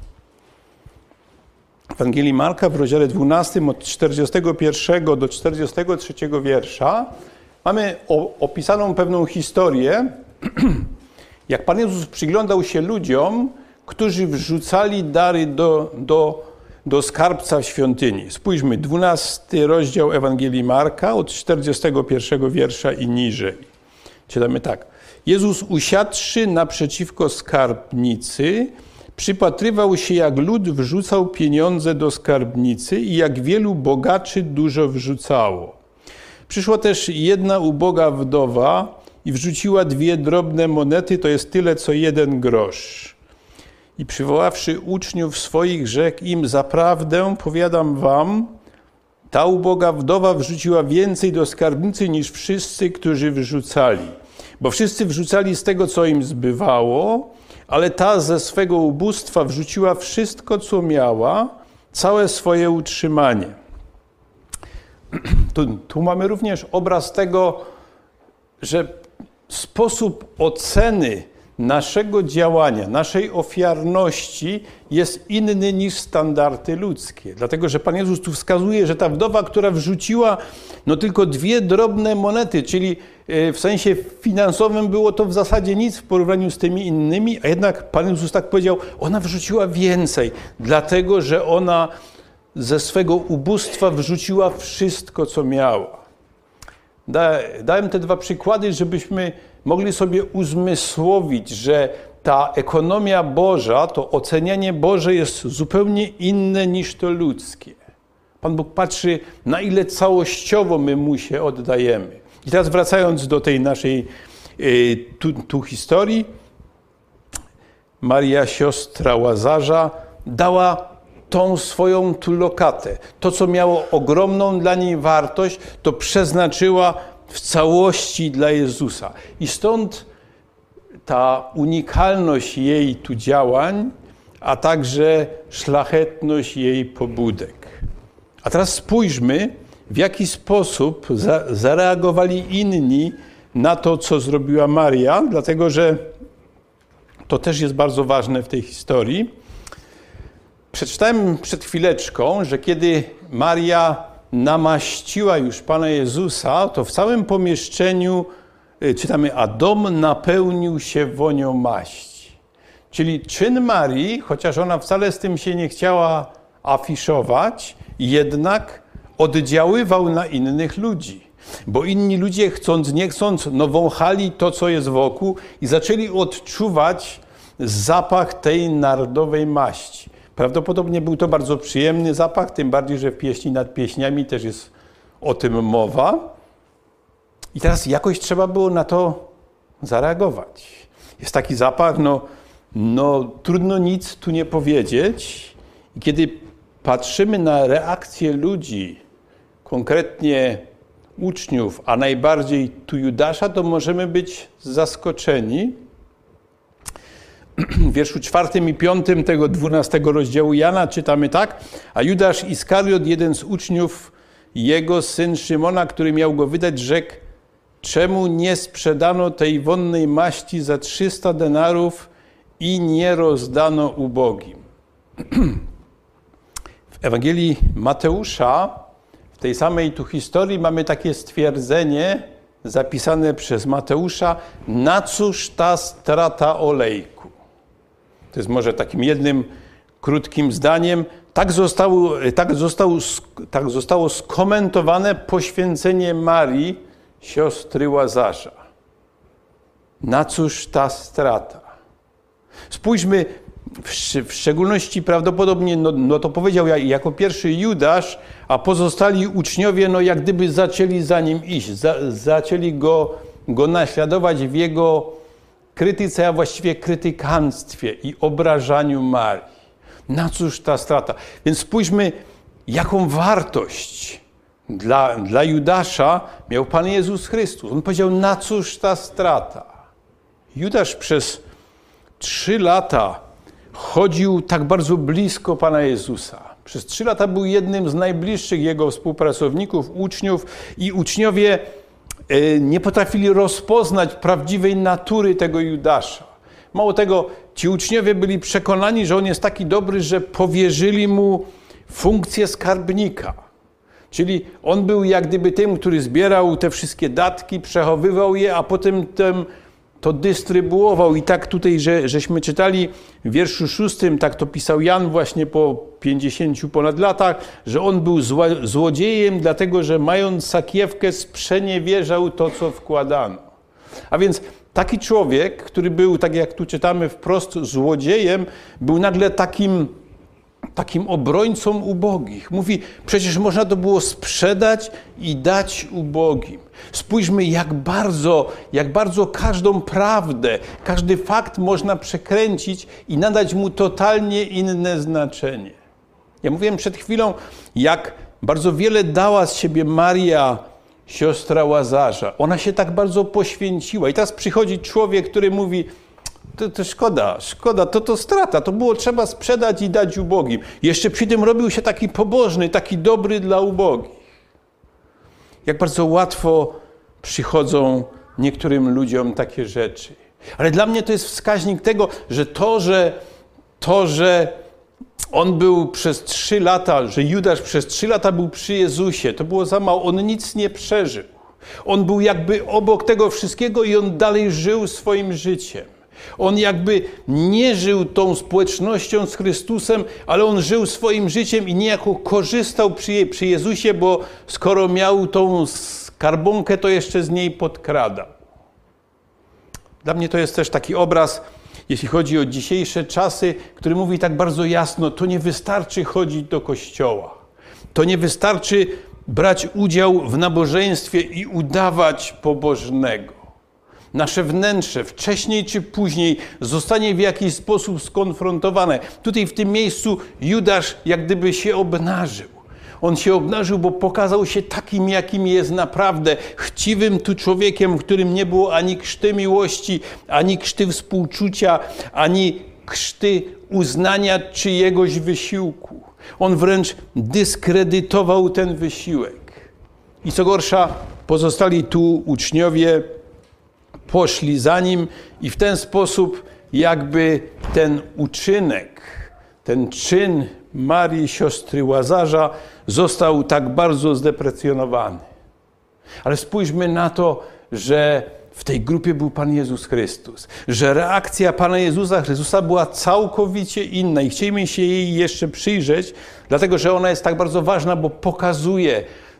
W Ewangelii Marka w rozdziale dwunastym od czterdziestego pierwszego do czterdziestego trzeciego wiersza mamy opisaną pewną historię, jak Pan Jezus przyglądał się ludziom, którzy wrzucali dary do, do, do skarbca w świątyni. Spójrzmy, dwunasty rozdział Ewangelii Marka od czterdziestego pierwszego wiersza i niżej. Czytamy tak. Jezus usiadłszy naprzeciwko skarbnicy, przypatrywał się, jak lud wrzucał pieniądze do skarbnicy i jak wielu bogaczy dużo wrzucało. Przyszła też jedna uboga wdowa i wrzuciła dwie drobne monety, to jest tyle, co jeden grosz. I przywoławszy uczniów swoich, rzekł im, zaprawdę, powiadam wam, ta uboga wdowa wrzuciła więcej do skarbnicy niż wszyscy, którzy wrzucali. Bo wszyscy wrzucali z tego, co im zbywało, ale ta ze swego ubóstwa wrzuciła wszystko, co miała, całe swoje utrzymanie. Tu, tu mamy również obraz tego, że sposób oceny naszego działania, naszej ofiarności jest inny niż standardy ludzkie. Dlatego, że Pan Jezus tu wskazuje, że ta wdowa, która wrzuciła no tylko dwie drobne monety, czyli w sensie finansowym było to w zasadzie nic w porównaniu z tymi innymi, a jednak Pan Jezus tak powiedział, ona wrzuciła więcej, dlatego, że ona ze swego ubóstwa wrzuciła wszystko, co miała. Dałem te dwa przykłady, żebyśmy mogli sobie uzmysłowić, że ta ekonomia Boża, to ocenianie Boże jest zupełnie inne niż to ludzkie. Pan Bóg patrzy, na ile całościowo my Mu się oddajemy. I teraz wracając do tej naszej y, tu, tu historii, Maria, siostra Łazarza, dała tą swoją tu lokatę. To, co miało ogromną dla niej wartość, to przeznaczyła w całości dla Jezusa. I stąd ta unikalność jej tu działań, a także szlachetność jej pobudek. A teraz spójrzmy, w jaki sposób za, zareagowali inni na to, co zrobiła Maria, dlatego że to też jest bardzo ważne w tej historii. Przeczytałem przed chwileczką, że kiedy Maria namaściła już Pana Jezusa, to w całym pomieszczeniu czytamy, a dom napełnił się wonią maści. Czyli czyn Marii, chociaż ona wcale z tym się nie chciała afiszować, jednak oddziaływał na innych ludzi. Bo inni ludzie, chcąc nie chcąc, no wąchali to, co jest wokół i zaczęli odczuwać zapach tej nardowej maści. Prawdopodobnie był to bardzo przyjemny zapach, tym bardziej, że w pieśni nad pieśniami też jest o tym mowa. I teraz jakoś trzeba było na to zareagować. Jest taki zapach, no, no trudno nic tu nie powiedzieć. I kiedy patrzymy na reakcję ludzi, konkretnie uczniów, a najbardziej tu Judasza, to możemy być zaskoczeni. W wierszu czwartym i piątym tego dwunastego rozdziału Jana czytamy tak: a Judasz Iskariot, jeden z uczniów jego, syn Szymona, który miał go wydać, rzekł: czemu nie sprzedano tej wonnej maści za trzysta denarów i nie rozdano ubogim? W Ewangelii Mateusza, w tej samej tu historii, mamy takie stwierdzenie zapisane przez Mateusza: na cóż ta strata olejku? To jest może takim jednym krótkim zdaniem. Tak zostało, tak zostało, tak zostało skomentowane poświęcenie Marii, siostry Łazarza. Na cóż ta strata? Spójrzmy, w, w szczególności prawdopodobnie, no, no to powiedział jako pierwszy Judasz, a pozostali uczniowie, no jak gdyby zaczęli za nim iść, za, zaczęli go, go naśladować w jego krytyce, a właściwie krytykanstwie i obrażaniu Marii. Na cóż ta strata? Więc spójrzmy, jaką wartość Dla, dla Judasza miał Pan Jezus Chrystus. On powiedział: na cóż ta strata? Judasz przez trzy lata chodził tak bardzo blisko Pana Jezusa. Przez trzy lata był jednym z najbliższych jego współpracowników, uczniów, i uczniowie nie potrafili rozpoznać prawdziwej natury tego Judasza. Mało tego, ci uczniowie byli przekonani, że on jest taki dobry, że powierzyli mu funkcję skarbnika. Czyli on był jak gdyby tym, który zbierał te wszystkie datki, przechowywał je, a potem tem, to dystrybuował. I tak tutaj, że, żeśmy czytali w wierszu szóstym, tak to pisał Jan właśnie po pięćdziesięciu ponad latach, że on był zło, złodziejem, dlatego że mając sakiewkę sprzeniewierzał to, co wkładano. A więc taki człowiek, który był, tak jak tu czytamy, wprost złodziejem, był nagle takim takim obrońcą ubogich. Mówi, przecież można to było sprzedać i dać ubogim. Spójrzmy, jak bardzo, jak bardzo każdą prawdę, każdy fakt można przekręcić i nadać mu totalnie inne znaczenie. Ja mówiłem przed chwilą, jak bardzo wiele dała z siebie Maria, siostra Łazarza. Ona się tak bardzo poświęciła. I teraz przychodzi człowiek, który mówi: To, to szkoda, szkoda, to to strata, to było trzeba sprzedać i dać ubogim. Jeszcze przy tym robił się taki pobożny, taki dobry dla ubogich. Jak bardzo łatwo przychodzą niektórym ludziom takie rzeczy. Ale dla mnie to jest wskaźnik tego, że to, że, to, że on był przez trzy lata, że Judasz przez trzy lata był przy Jezusie, to było za mało. On nic nie przeżył. On był jakby obok tego wszystkiego i on dalej żył swoim życiem. On jakby nie żył tą społecznością z Chrystusem, ale on żył swoim życiem i niejako korzystał przy, przy Jezusie, bo skoro miał tą skarbonkę, to jeszcze z niej podkradał. Dla mnie to jest też taki obraz, jeśli chodzi o dzisiejsze czasy, który mówi tak bardzo jasno: to nie wystarczy chodzić do kościoła. To nie wystarczy brać udział w nabożeństwie i udawać pobożnego. Nasze wnętrze wcześniej czy później zostanie w jakiś sposób skonfrontowane. Tutaj w tym miejscu Judasz jak gdyby się obnażył. On się obnażył, bo pokazał się takim, jakim jest naprawdę. Chciwym tu człowiekiem, w którym nie było ani krzty miłości, ani krzty współczucia, ani krzty uznania czyjegoś wysiłku. On wręcz dyskredytował ten wysiłek. I co gorsza, pozostali tu uczniowie poszli za nim i w ten sposób jakby ten uczynek, ten czyn Marii, siostry Łazarza, został tak bardzo zdeprecjonowany. Ale spójrzmy na to, że w tej grupie był Pan Jezus Chrystus, że reakcja Pana Jezusa Chrystusa była całkowicie inna i chcielibyśmy się jej jeszcze przyjrzeć, dlatego że ona jest tak bardzo ważna, bo pokazuje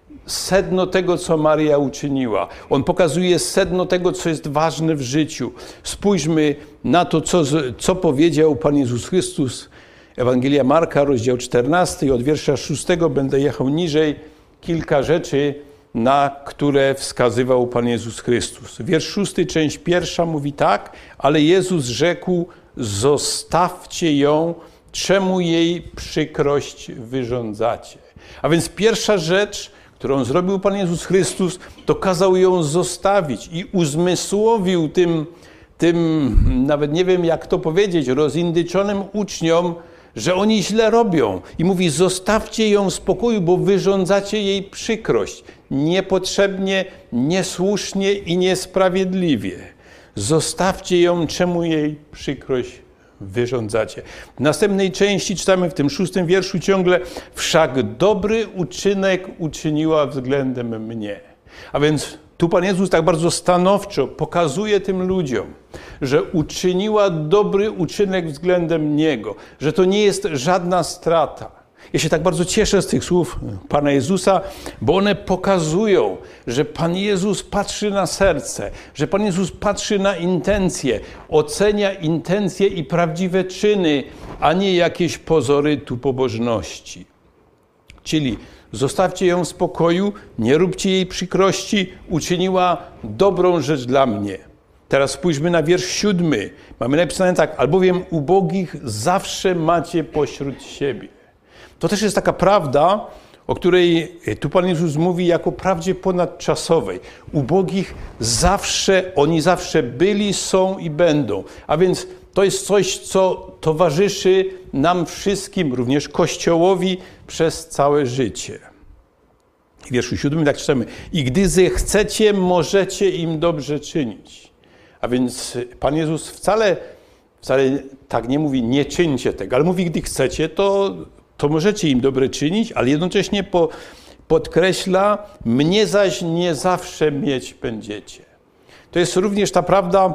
sedno tego, co Maria uczyniła. On pokazuje sedno tego, co jest ważne w życiu. Spójrzmy na to, co, co powiedział Pan Jezus Chrystus. Ewangelia Marka, rozdział czternasty, od wiersza szóstego będę jechał niżej. Kilka rzeczy, na które wskazywał Pan Jezus Chrystus. Wiersz szósty, część pierwsza mówi tak, ale Jezus rzekł, zostawcie ją, czemu jej przykrość wyrządzacie. A więc pierwsza rzecz, którą zrobił Pan Jezus Chrystus, to kazał ją zostawić i uzmysłowił tym, tym, nawet nie wiem jak to powiedzieć, rozindyczonym uczniom, że oni źle robią. I mówi, zostawcie ją w spokoju, bo wyrządzacie jej przykrość. Niepotrzebnie, niesłusznie i niesprawiedliwie. Zostawcie ją, czemu jej przykrość wyrządzacie. W następnej części czytamy w tym szóstym wierszu ciągle, wszak dobry uczynek uczyniła względem mnie. A więc tu Pan Jezus tak bardzo stanowczo pokazuje tym ludziom, że uczyniła dobry uczynek względem Niego, że to nie jest żadna strata. Ja się tak bardzo cieszę z tych słów Pana Jezusa, bo one pokazują, że Pan Jezus patrzy na serce, że Pan Jezus patrzy na intencje, ocenia intencje i prawdziwe czyny, a nie jakieś pozory tu pobożności. Czyli zostawcie ją w spokoju, nie róbcie jej przykrości, uczyniła dobrą rzecz dla mnie. Teraz spójrzmy na wiersz siódmy. Mamy napisane tak, albowiem ubogich zawsze macie pośród siebie. To też jest taka prawda, o której tu Pan Jezus mówi jako prawdzie ponadczasowej. Ubogich zawsze, oni zawsze byli, są i będą. A więc to jest coś, co towarzyszy nam wszystkim, również Kościołowi, przez całe życie. W wierszu siódmym tak czytamy. I gdy zechcecie, możecie im dobrze czynić. A więc Pan Jezus wcale, wcale tak nie mówi, nie czyńcie tego, ale mówi, gdy chcecie, to, to możecie im dobre czynić, ale jednocześnie po, podkreśla, mnie zaś nie zawsze mieć będziecie. To jest również ta prawda,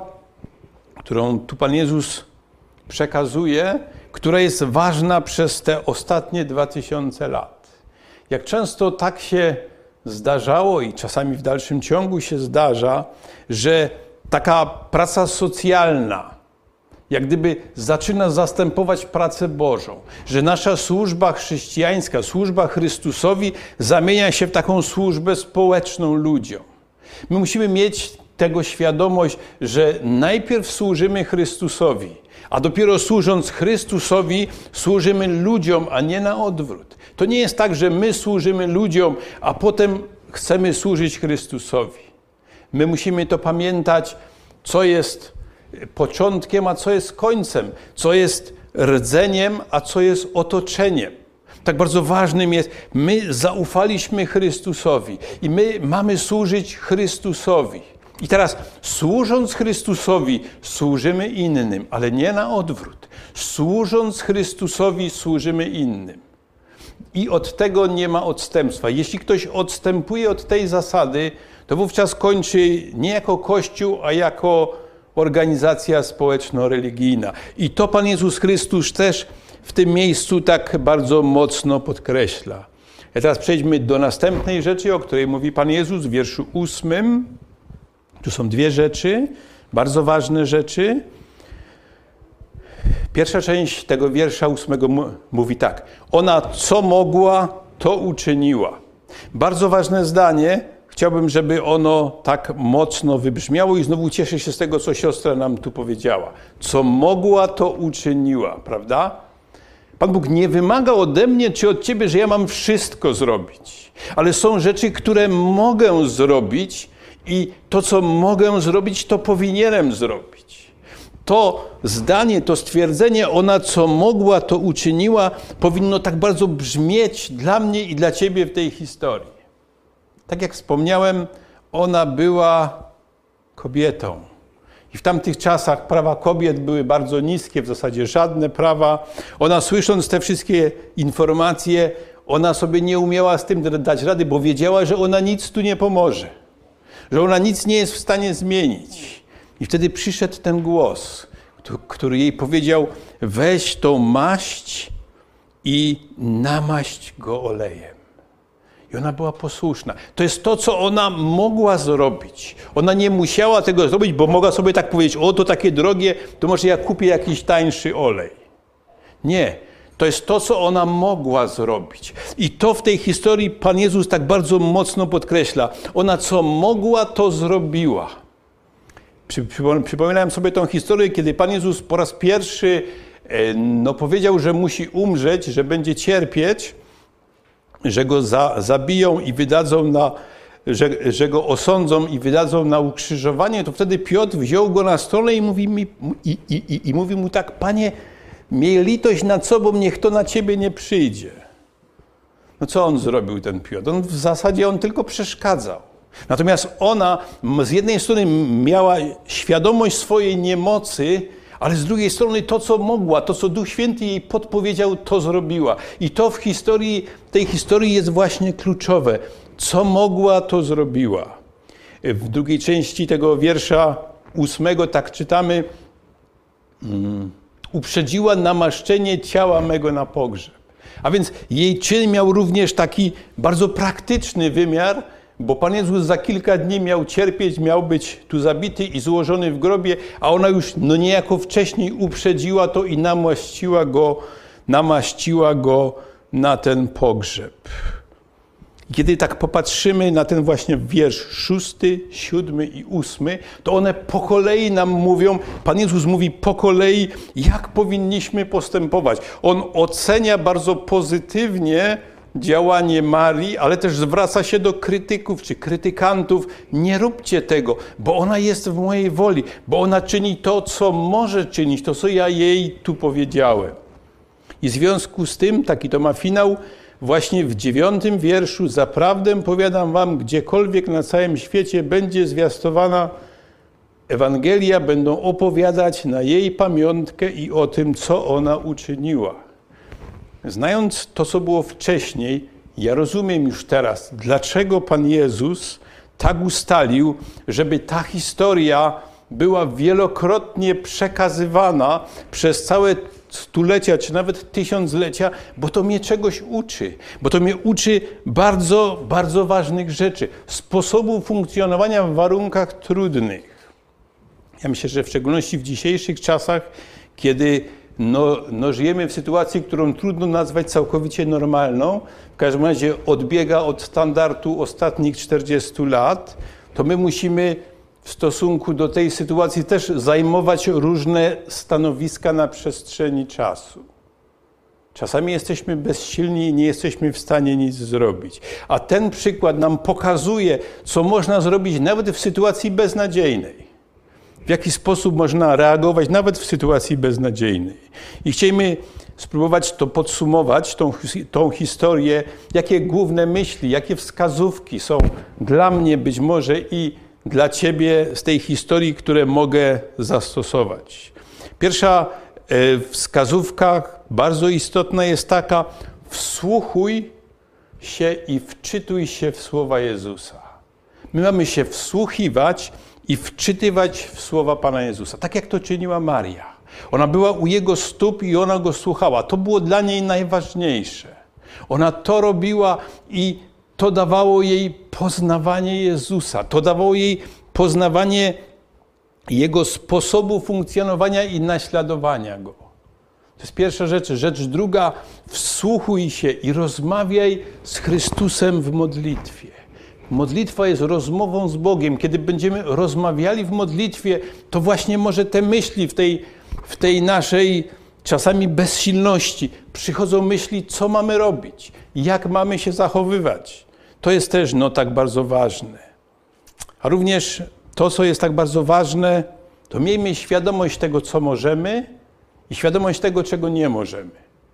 którą tu Pan Jezus przekazuje, która jest ważna przez te ostatnie dwa tysiące lat. Jak często tak się zdarzało i czasami w dalszym ciągu się zdarza, że taka praca socjalna jak gdyby zaczyna zastępować pracę Bożą, że nasza służba chrześcijańska, służba Chrystusowi zamienia się w taką służbę społeczną ludziom. My musimy mieć tego świadomość, że najpierw służymy Chrystusowi, a dopiero służąc Chrystusowi służymy ludziom, a nie na odwrót. To nie jest tak, że my służymy ludziom, a potem chcemy służyć Chrystusowi. My musimy to pamiętać, co jest początkiem, a co jest końcem, co jest rdzeniem, a co jest otoczeniem. Tak bardzo ważnym jest, my zaufaliśmy Chrystusowi i my mamy służyć Chrystusowi. I teraz służąc Chrystusowi, służymy innym, ale nie na odwrót. Służąc Chrystusowi, służymy innym. I od tego nie ma odstępstwa. Jeśli ktoś odstępuje od tej zasady, to wówczas kończy nie jako Kościół, a jako organizacja społeczno-religijna. I to Pan Jezus Chrystus też w tym miejscu tak bardzo mocno podkreśla. A teraz przejdźmy do następnej rzeczy, o której mówi Pan Jezus w wierszu ósmym. Tu są dwie rzeczy, bardzo ważne rzeczy. Pierwsza część tego wiersza ósmego mówi tak. Ona co mogła, to uczyniła. Bardzo ważne zdanie. Chciałbym, żeby ono tak mocno wybrzmiało i znowu cieszę się z tego, co siostra nam tu powiedziała. Co mogła, to uczyniła, prawda? Pan Bóg nie wymaga ode mnie czy od ciebie, że ja mam wszystko zrobić. Ale są rzeczy, które mogę zrobić i to, co mogę zrobić, to powinienem zrobić. To zdanie, to stwierdzenie, ona co mogła, to uczyniła, powinno tak bardzo brzmieć dla mnie i dla ciebie w tej historii. Tak jak wspomniałem, ona była kobietą. I w tamtych czasach prawa kobiet były bardzo niskie, w zasadzie żadne prawa. Ona słysząc te wszystkie informacje, ona sobie nie umiała z tym dać rady, bo wiedziała, że ona nic tu nie pomoże. Że ona nic nie jest w stanie zmienić. I wtedy przyszedł ten głos, który jej powiedział, weź tą maść i namaść go olejem. I ona była posłuszna. To jest to, co ona mogła zrobić. Ona nie musiała tego zrobić, bo mogła sobie tak powiedzieć, o, to takie drogie, to może ja kupię jakiś tańszy olej. Nie. To jest to, co ona mogła zrobić. I to w tej historii Pan Jezus tak bardzo mocno podkreśla. Ona co mogła, to zrobiła. Przypominałem sobie tą historię, kiedy Pan Jezus po raz pierwszy no, powiedział, że musi umrzeć, że będzie cierpieć, że go za, zabiją i wydadzą na, że, że go osądzą i wydadzą na ukrzyżowanie, to wtedy Piotr wziął go na stronę i mówi, mi, i, i, i, i mówi mu tak, Panie, miej litość nad sobą, niech to na ciebie nie przyjdzie. No co on zrobił, ten Piotr? On w zasadzie on tylko przeszkadzał. Natomiast ona z jednej strony miała świadomość swojej niemocy, ale z drugiej strony to, co mogła, to, co Duch Święty jej podpowiedział, to zrobiła. I to w historii, tej historii jest właśnie kluczowe. Co mogła, to zrobiła. W drugiej części tego wiersza ósmego tak czytamy, um, uprzedziła namaszczenie ciała mego na pogrzeb. A więc jej czyn miał również taki bardzo praktyczny wymiar, bo Pan Jezus za kilka dni miał cierpieć, miał być tu zabity i złożony w grobie, a ona już no niejako wcześniej uprzedziła to i namaściła go, namaściła go na ten pogrzeb. Kiedy tak popatrzymy na ten właśnie wiersz szósty, siódmy i ósmy, to one po kolei nam mówią, Pan Jezus mówi po kolei, jak powinniśmy postępować. On ocenia bardzo pozytywnie działanie Marii, ale też zwraca się do krytyków czy krytykantów. Nie róbcie tego, bo ona jest w mojej woli, bo ona czyni to, co może czynić, to, co ja jej tu powiedziałem. I w związku z tym, taki to ma finał, właśnie w dziewiątym wierszu, zaprawdę powiadam wam, gdziekolwiek na całym świecie będzie zwiastowana Ewangelia, będą opowiadać na jej pamiątkę i o tym, co ona uczyniła. Znając to, co było wcześniej, ja rozumiem już teraz, dlaczego Pan Jezus tak ustalił, żeby ta historia była wielokrotnie przekazywana przez całe stulecia, czy nawet tysiąclecia, bo to mnie czegoś uczy. Bo to mnie uczy bardzo, bardzo ważnych rzeczy. Sposobu funkcjonowania w warunkach trudnych. Ja myślę, że w szczególności w dzisiejszych czasach, kiedy no, no żyjemy w sytuacji, którą trudno nazwać całkowicie normalną, w każdym razie odbiega od standardu ostatnich czterdziestu lat, to my musimy w stosunku do tej sytuacji też zajmować różne stanowiska na przestrzeni czasu. Czasami jesteśmy bezsilni i nie jesteśmy w stanie nic zrobić. A ten przykład nam pokazuje, co można zrobić nawet w sytuacji beznadziejnej. W jaki sposób można reagować nawet w sytuacji beznadziejnej. I chcielibyśmy spróbować to podsumować, tą, tą historię, jakie główne myśli, jakie wskazówki są dla mnie być może i dla ciebie z tej historii, które mogę zastosować. Pierwsza wskazówka, bardzo istotna, jest taka: wsłuchuj się i wczytuj się w słowa Jezusa. My mamy się wsłuchiwać i wczytywać w słowa Pana Jezusa, tak jak to czyniła Maria. Ona była u Jego stóp i ona Go słuchała. To było dla niej najważniejsze. Ona to robiła i to dawało jej poznawanie Jezusa. To dawało jej poznawanie Jego sposobu funkcjonowania i naśladowania Go. To jest pierwsza rzecz. Rzecz druga, wsłuchuj się i rozmawiaj z Chrystusem w modlitwie. Modlitwa jest rozmową z Bogiem. Kiedy będziemy rozmawiali w modlitwie, to właśnie może te myśli w tej, w tej naszej czasami bezsilności przychodzą myśli, co mamy robić, jak mamy się zachowywać. To jest też no, tak bardzo ważne. A również to, co jest tak bardzo ważne, to miejmy świadomość tego, co możemy i świadomość tego, czego nie możemy.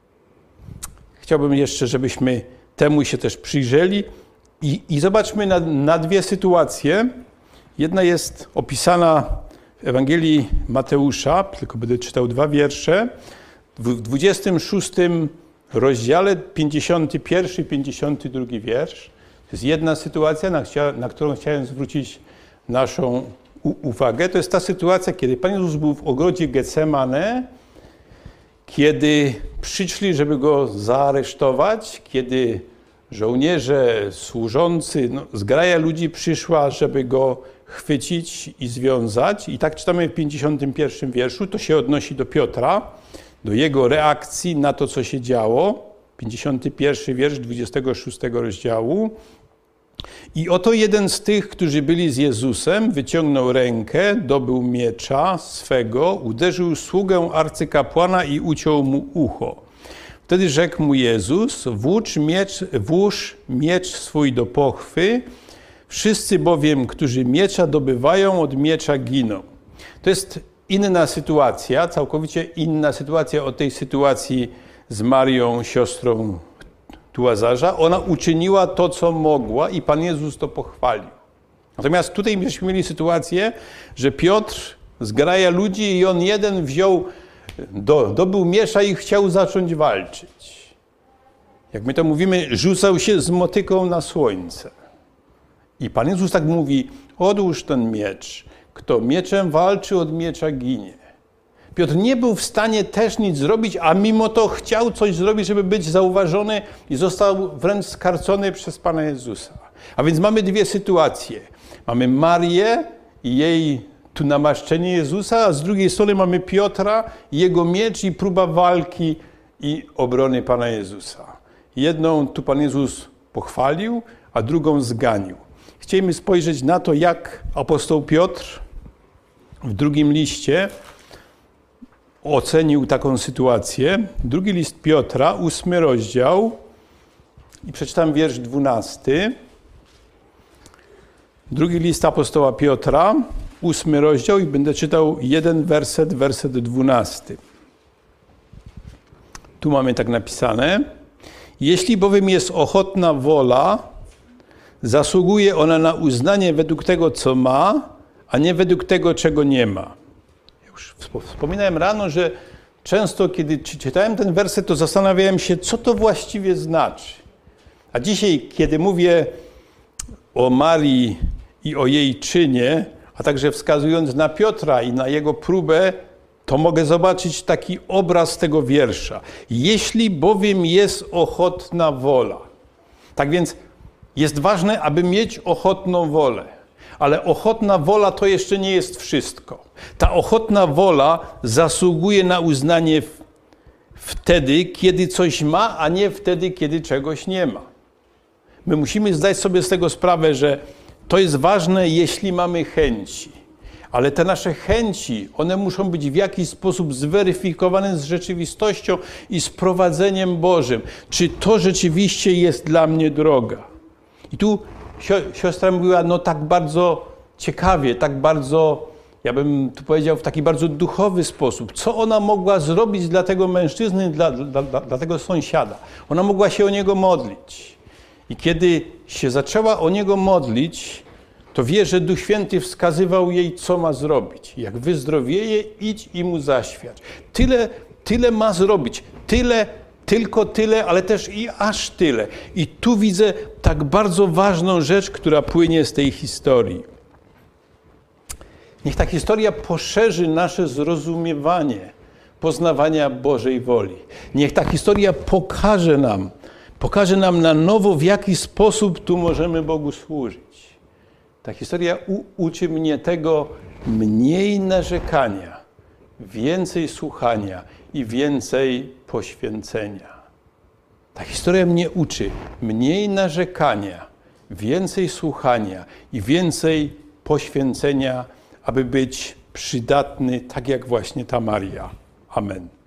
Chciałbym jeszcze, żebyśmy temu się też przyjrzeli i, i zobaczmy na, na dwie sytuacje. Jedna jest opisana w Ewangelii Mateusza, tylko będę czytał dwa wiersze. W dwudziestym szóstym rozdziale, pięćdziesiąty pierwszy i pięćdziesiąty drugi wiersz. To jest jedna sytuacja, na, na którą chciałem zwrócić naszą u, uwagę. To jest ta sytuacja, kiedy Pan Jezus był w ogrodzie Getsemane, kiedy przyszli, żeby Go zaaresztować, kiedy żołnierze, służący, no, zgraja ludzi przyszła, żeby go chwycić i związać. I tak czytamy w pięćdziesiątym pierwszym wierszu, to się odnosi do Piotra, do jego reakcji na to, co się działo. pięćdziesiąty pierwszy wiersz dwudziestego szóstego rozdziału. I oto jeden z tych, którzy byli z Jezusem, wyciągnął rękę, dobył miecza swego, uderzył sługę arcykapłana i uciął mu ucho. Wtedy rzekł mu Jezus, włóż miecz, włóż miecz swój do pochwy, wszyscy bowiem, którzy miecza dobywają, od miecza giną. To jest inna sytuacja, całkowicie inna sytuacja od tej sytuacji z Marią, siostrą tu Łazarza. Ona uczyniła to, co mogła i Pan Jezus to pochwalił. Natomiast tutaj myśmy mieli sytuację, że Piotr zgraja ludzi i on jeden wziął, do, dobył miecza i chciał zacząć walczyć. Jak my to mówimy, rzucał się z motyką na słońce. I Pan Jezus tak mówi, odłóż ten miecz. Kto mieczem walczy, od miecza ginie. Piotr nie był w stanie też nic zrobić, a mimo to chciał coś zrobić, żeby być zauważony i został wręcz skarcony przez Pana Jezusa. A więc mamy dwie sytuacje. Mamy Marię i jej tu namaszczenie Jezusa, a z drugiej strony mamy Piotra, jego miecz i próba walki i obrony Pana Jezusa. Jedną tu Pan Jezus pochwalił, a drugą zganił. Chcielibyśmy spojrzeć na to, jak apostoł Piotr w drugim liście ocenił taką sytuację. Drugi list Piotra, ósmy rozdział i przeczytam wiersz dwunasty. Drugi list apostoła Piotra, ósmy rozdział i będę czytał jeden werset, werset dwunasty. Tu mamy tak napisane. Jeśli bowiem jest ochotna wola, zasługuje ona na uznanie według tego, co ma, a nie według tego, czego nie ma. Już wspominałem rano, że często, kiedy czytałem ten werset, to zastanawiałem się, co to właściwie znaczy. A dzisiaj, kiedy mówię o Marii i o jej czynie, a także wskazując na Piotra i na jego próbę, to mogę zobaczyć taki obraz tego wiersza. Jeśli bowiem jest ochotna wola. Tak więc jest ważne, aby mieć ochotną wolę. Ale ochotna wola to jeszcze nie jest wszystko. Ta ochotna wola zasługuje na uznanie wtedy, kiedy coś ma, a nie wtedy, kiedy czegoś nie ma. My musimy zdać sobie z tego sprawę, że to jest ważne, jeśli mamy chęci. Ale te nasze chęci, one muszą być w jakiś sposób zweryfikowane z rzeczywistością i z prowadzeniem Bożym. Czy to rzeczywiście jest dla mnie droga? I tu siostra mówiła, no tak bardzo ciekawie, tak bardzo, ja bym tu powiedział, w taki bardzo duchowy sposób. Co ona mogła zrobić dla tego mężczyzny, dla, dla, dla tego sąsiada? Ona mogła się o niego modlić. I kiedy się zaczęła o niego modlić, to wie, że Duch Święty wskazywał jej, co ma zrobić. Jak wyzdrowieje, idź i mu zaświadcz. Tyle, tyle ma zrobić, tyle, tylko tyle, ale też i aż tyle. I tu widzę tak bardzo ważną rzecz, która płynie z tej historii. Niech ta historia poszerzy nasze zrozumiewanie poznawania Bożej woli. Niech ta historia pokaże nam, pokaże nam na nowo, w jaki sposób tu możemy Bogu służyć. Ta historia u, uczy mnie tego mniej narzekania, więcej słuchania i więcej poświęcenia. Ta historia mnie uczy mniej narzekania, więcej słuchania i więcej poświęcenia, aby być przydatny, tak jak właśnie ta Maria. Amen.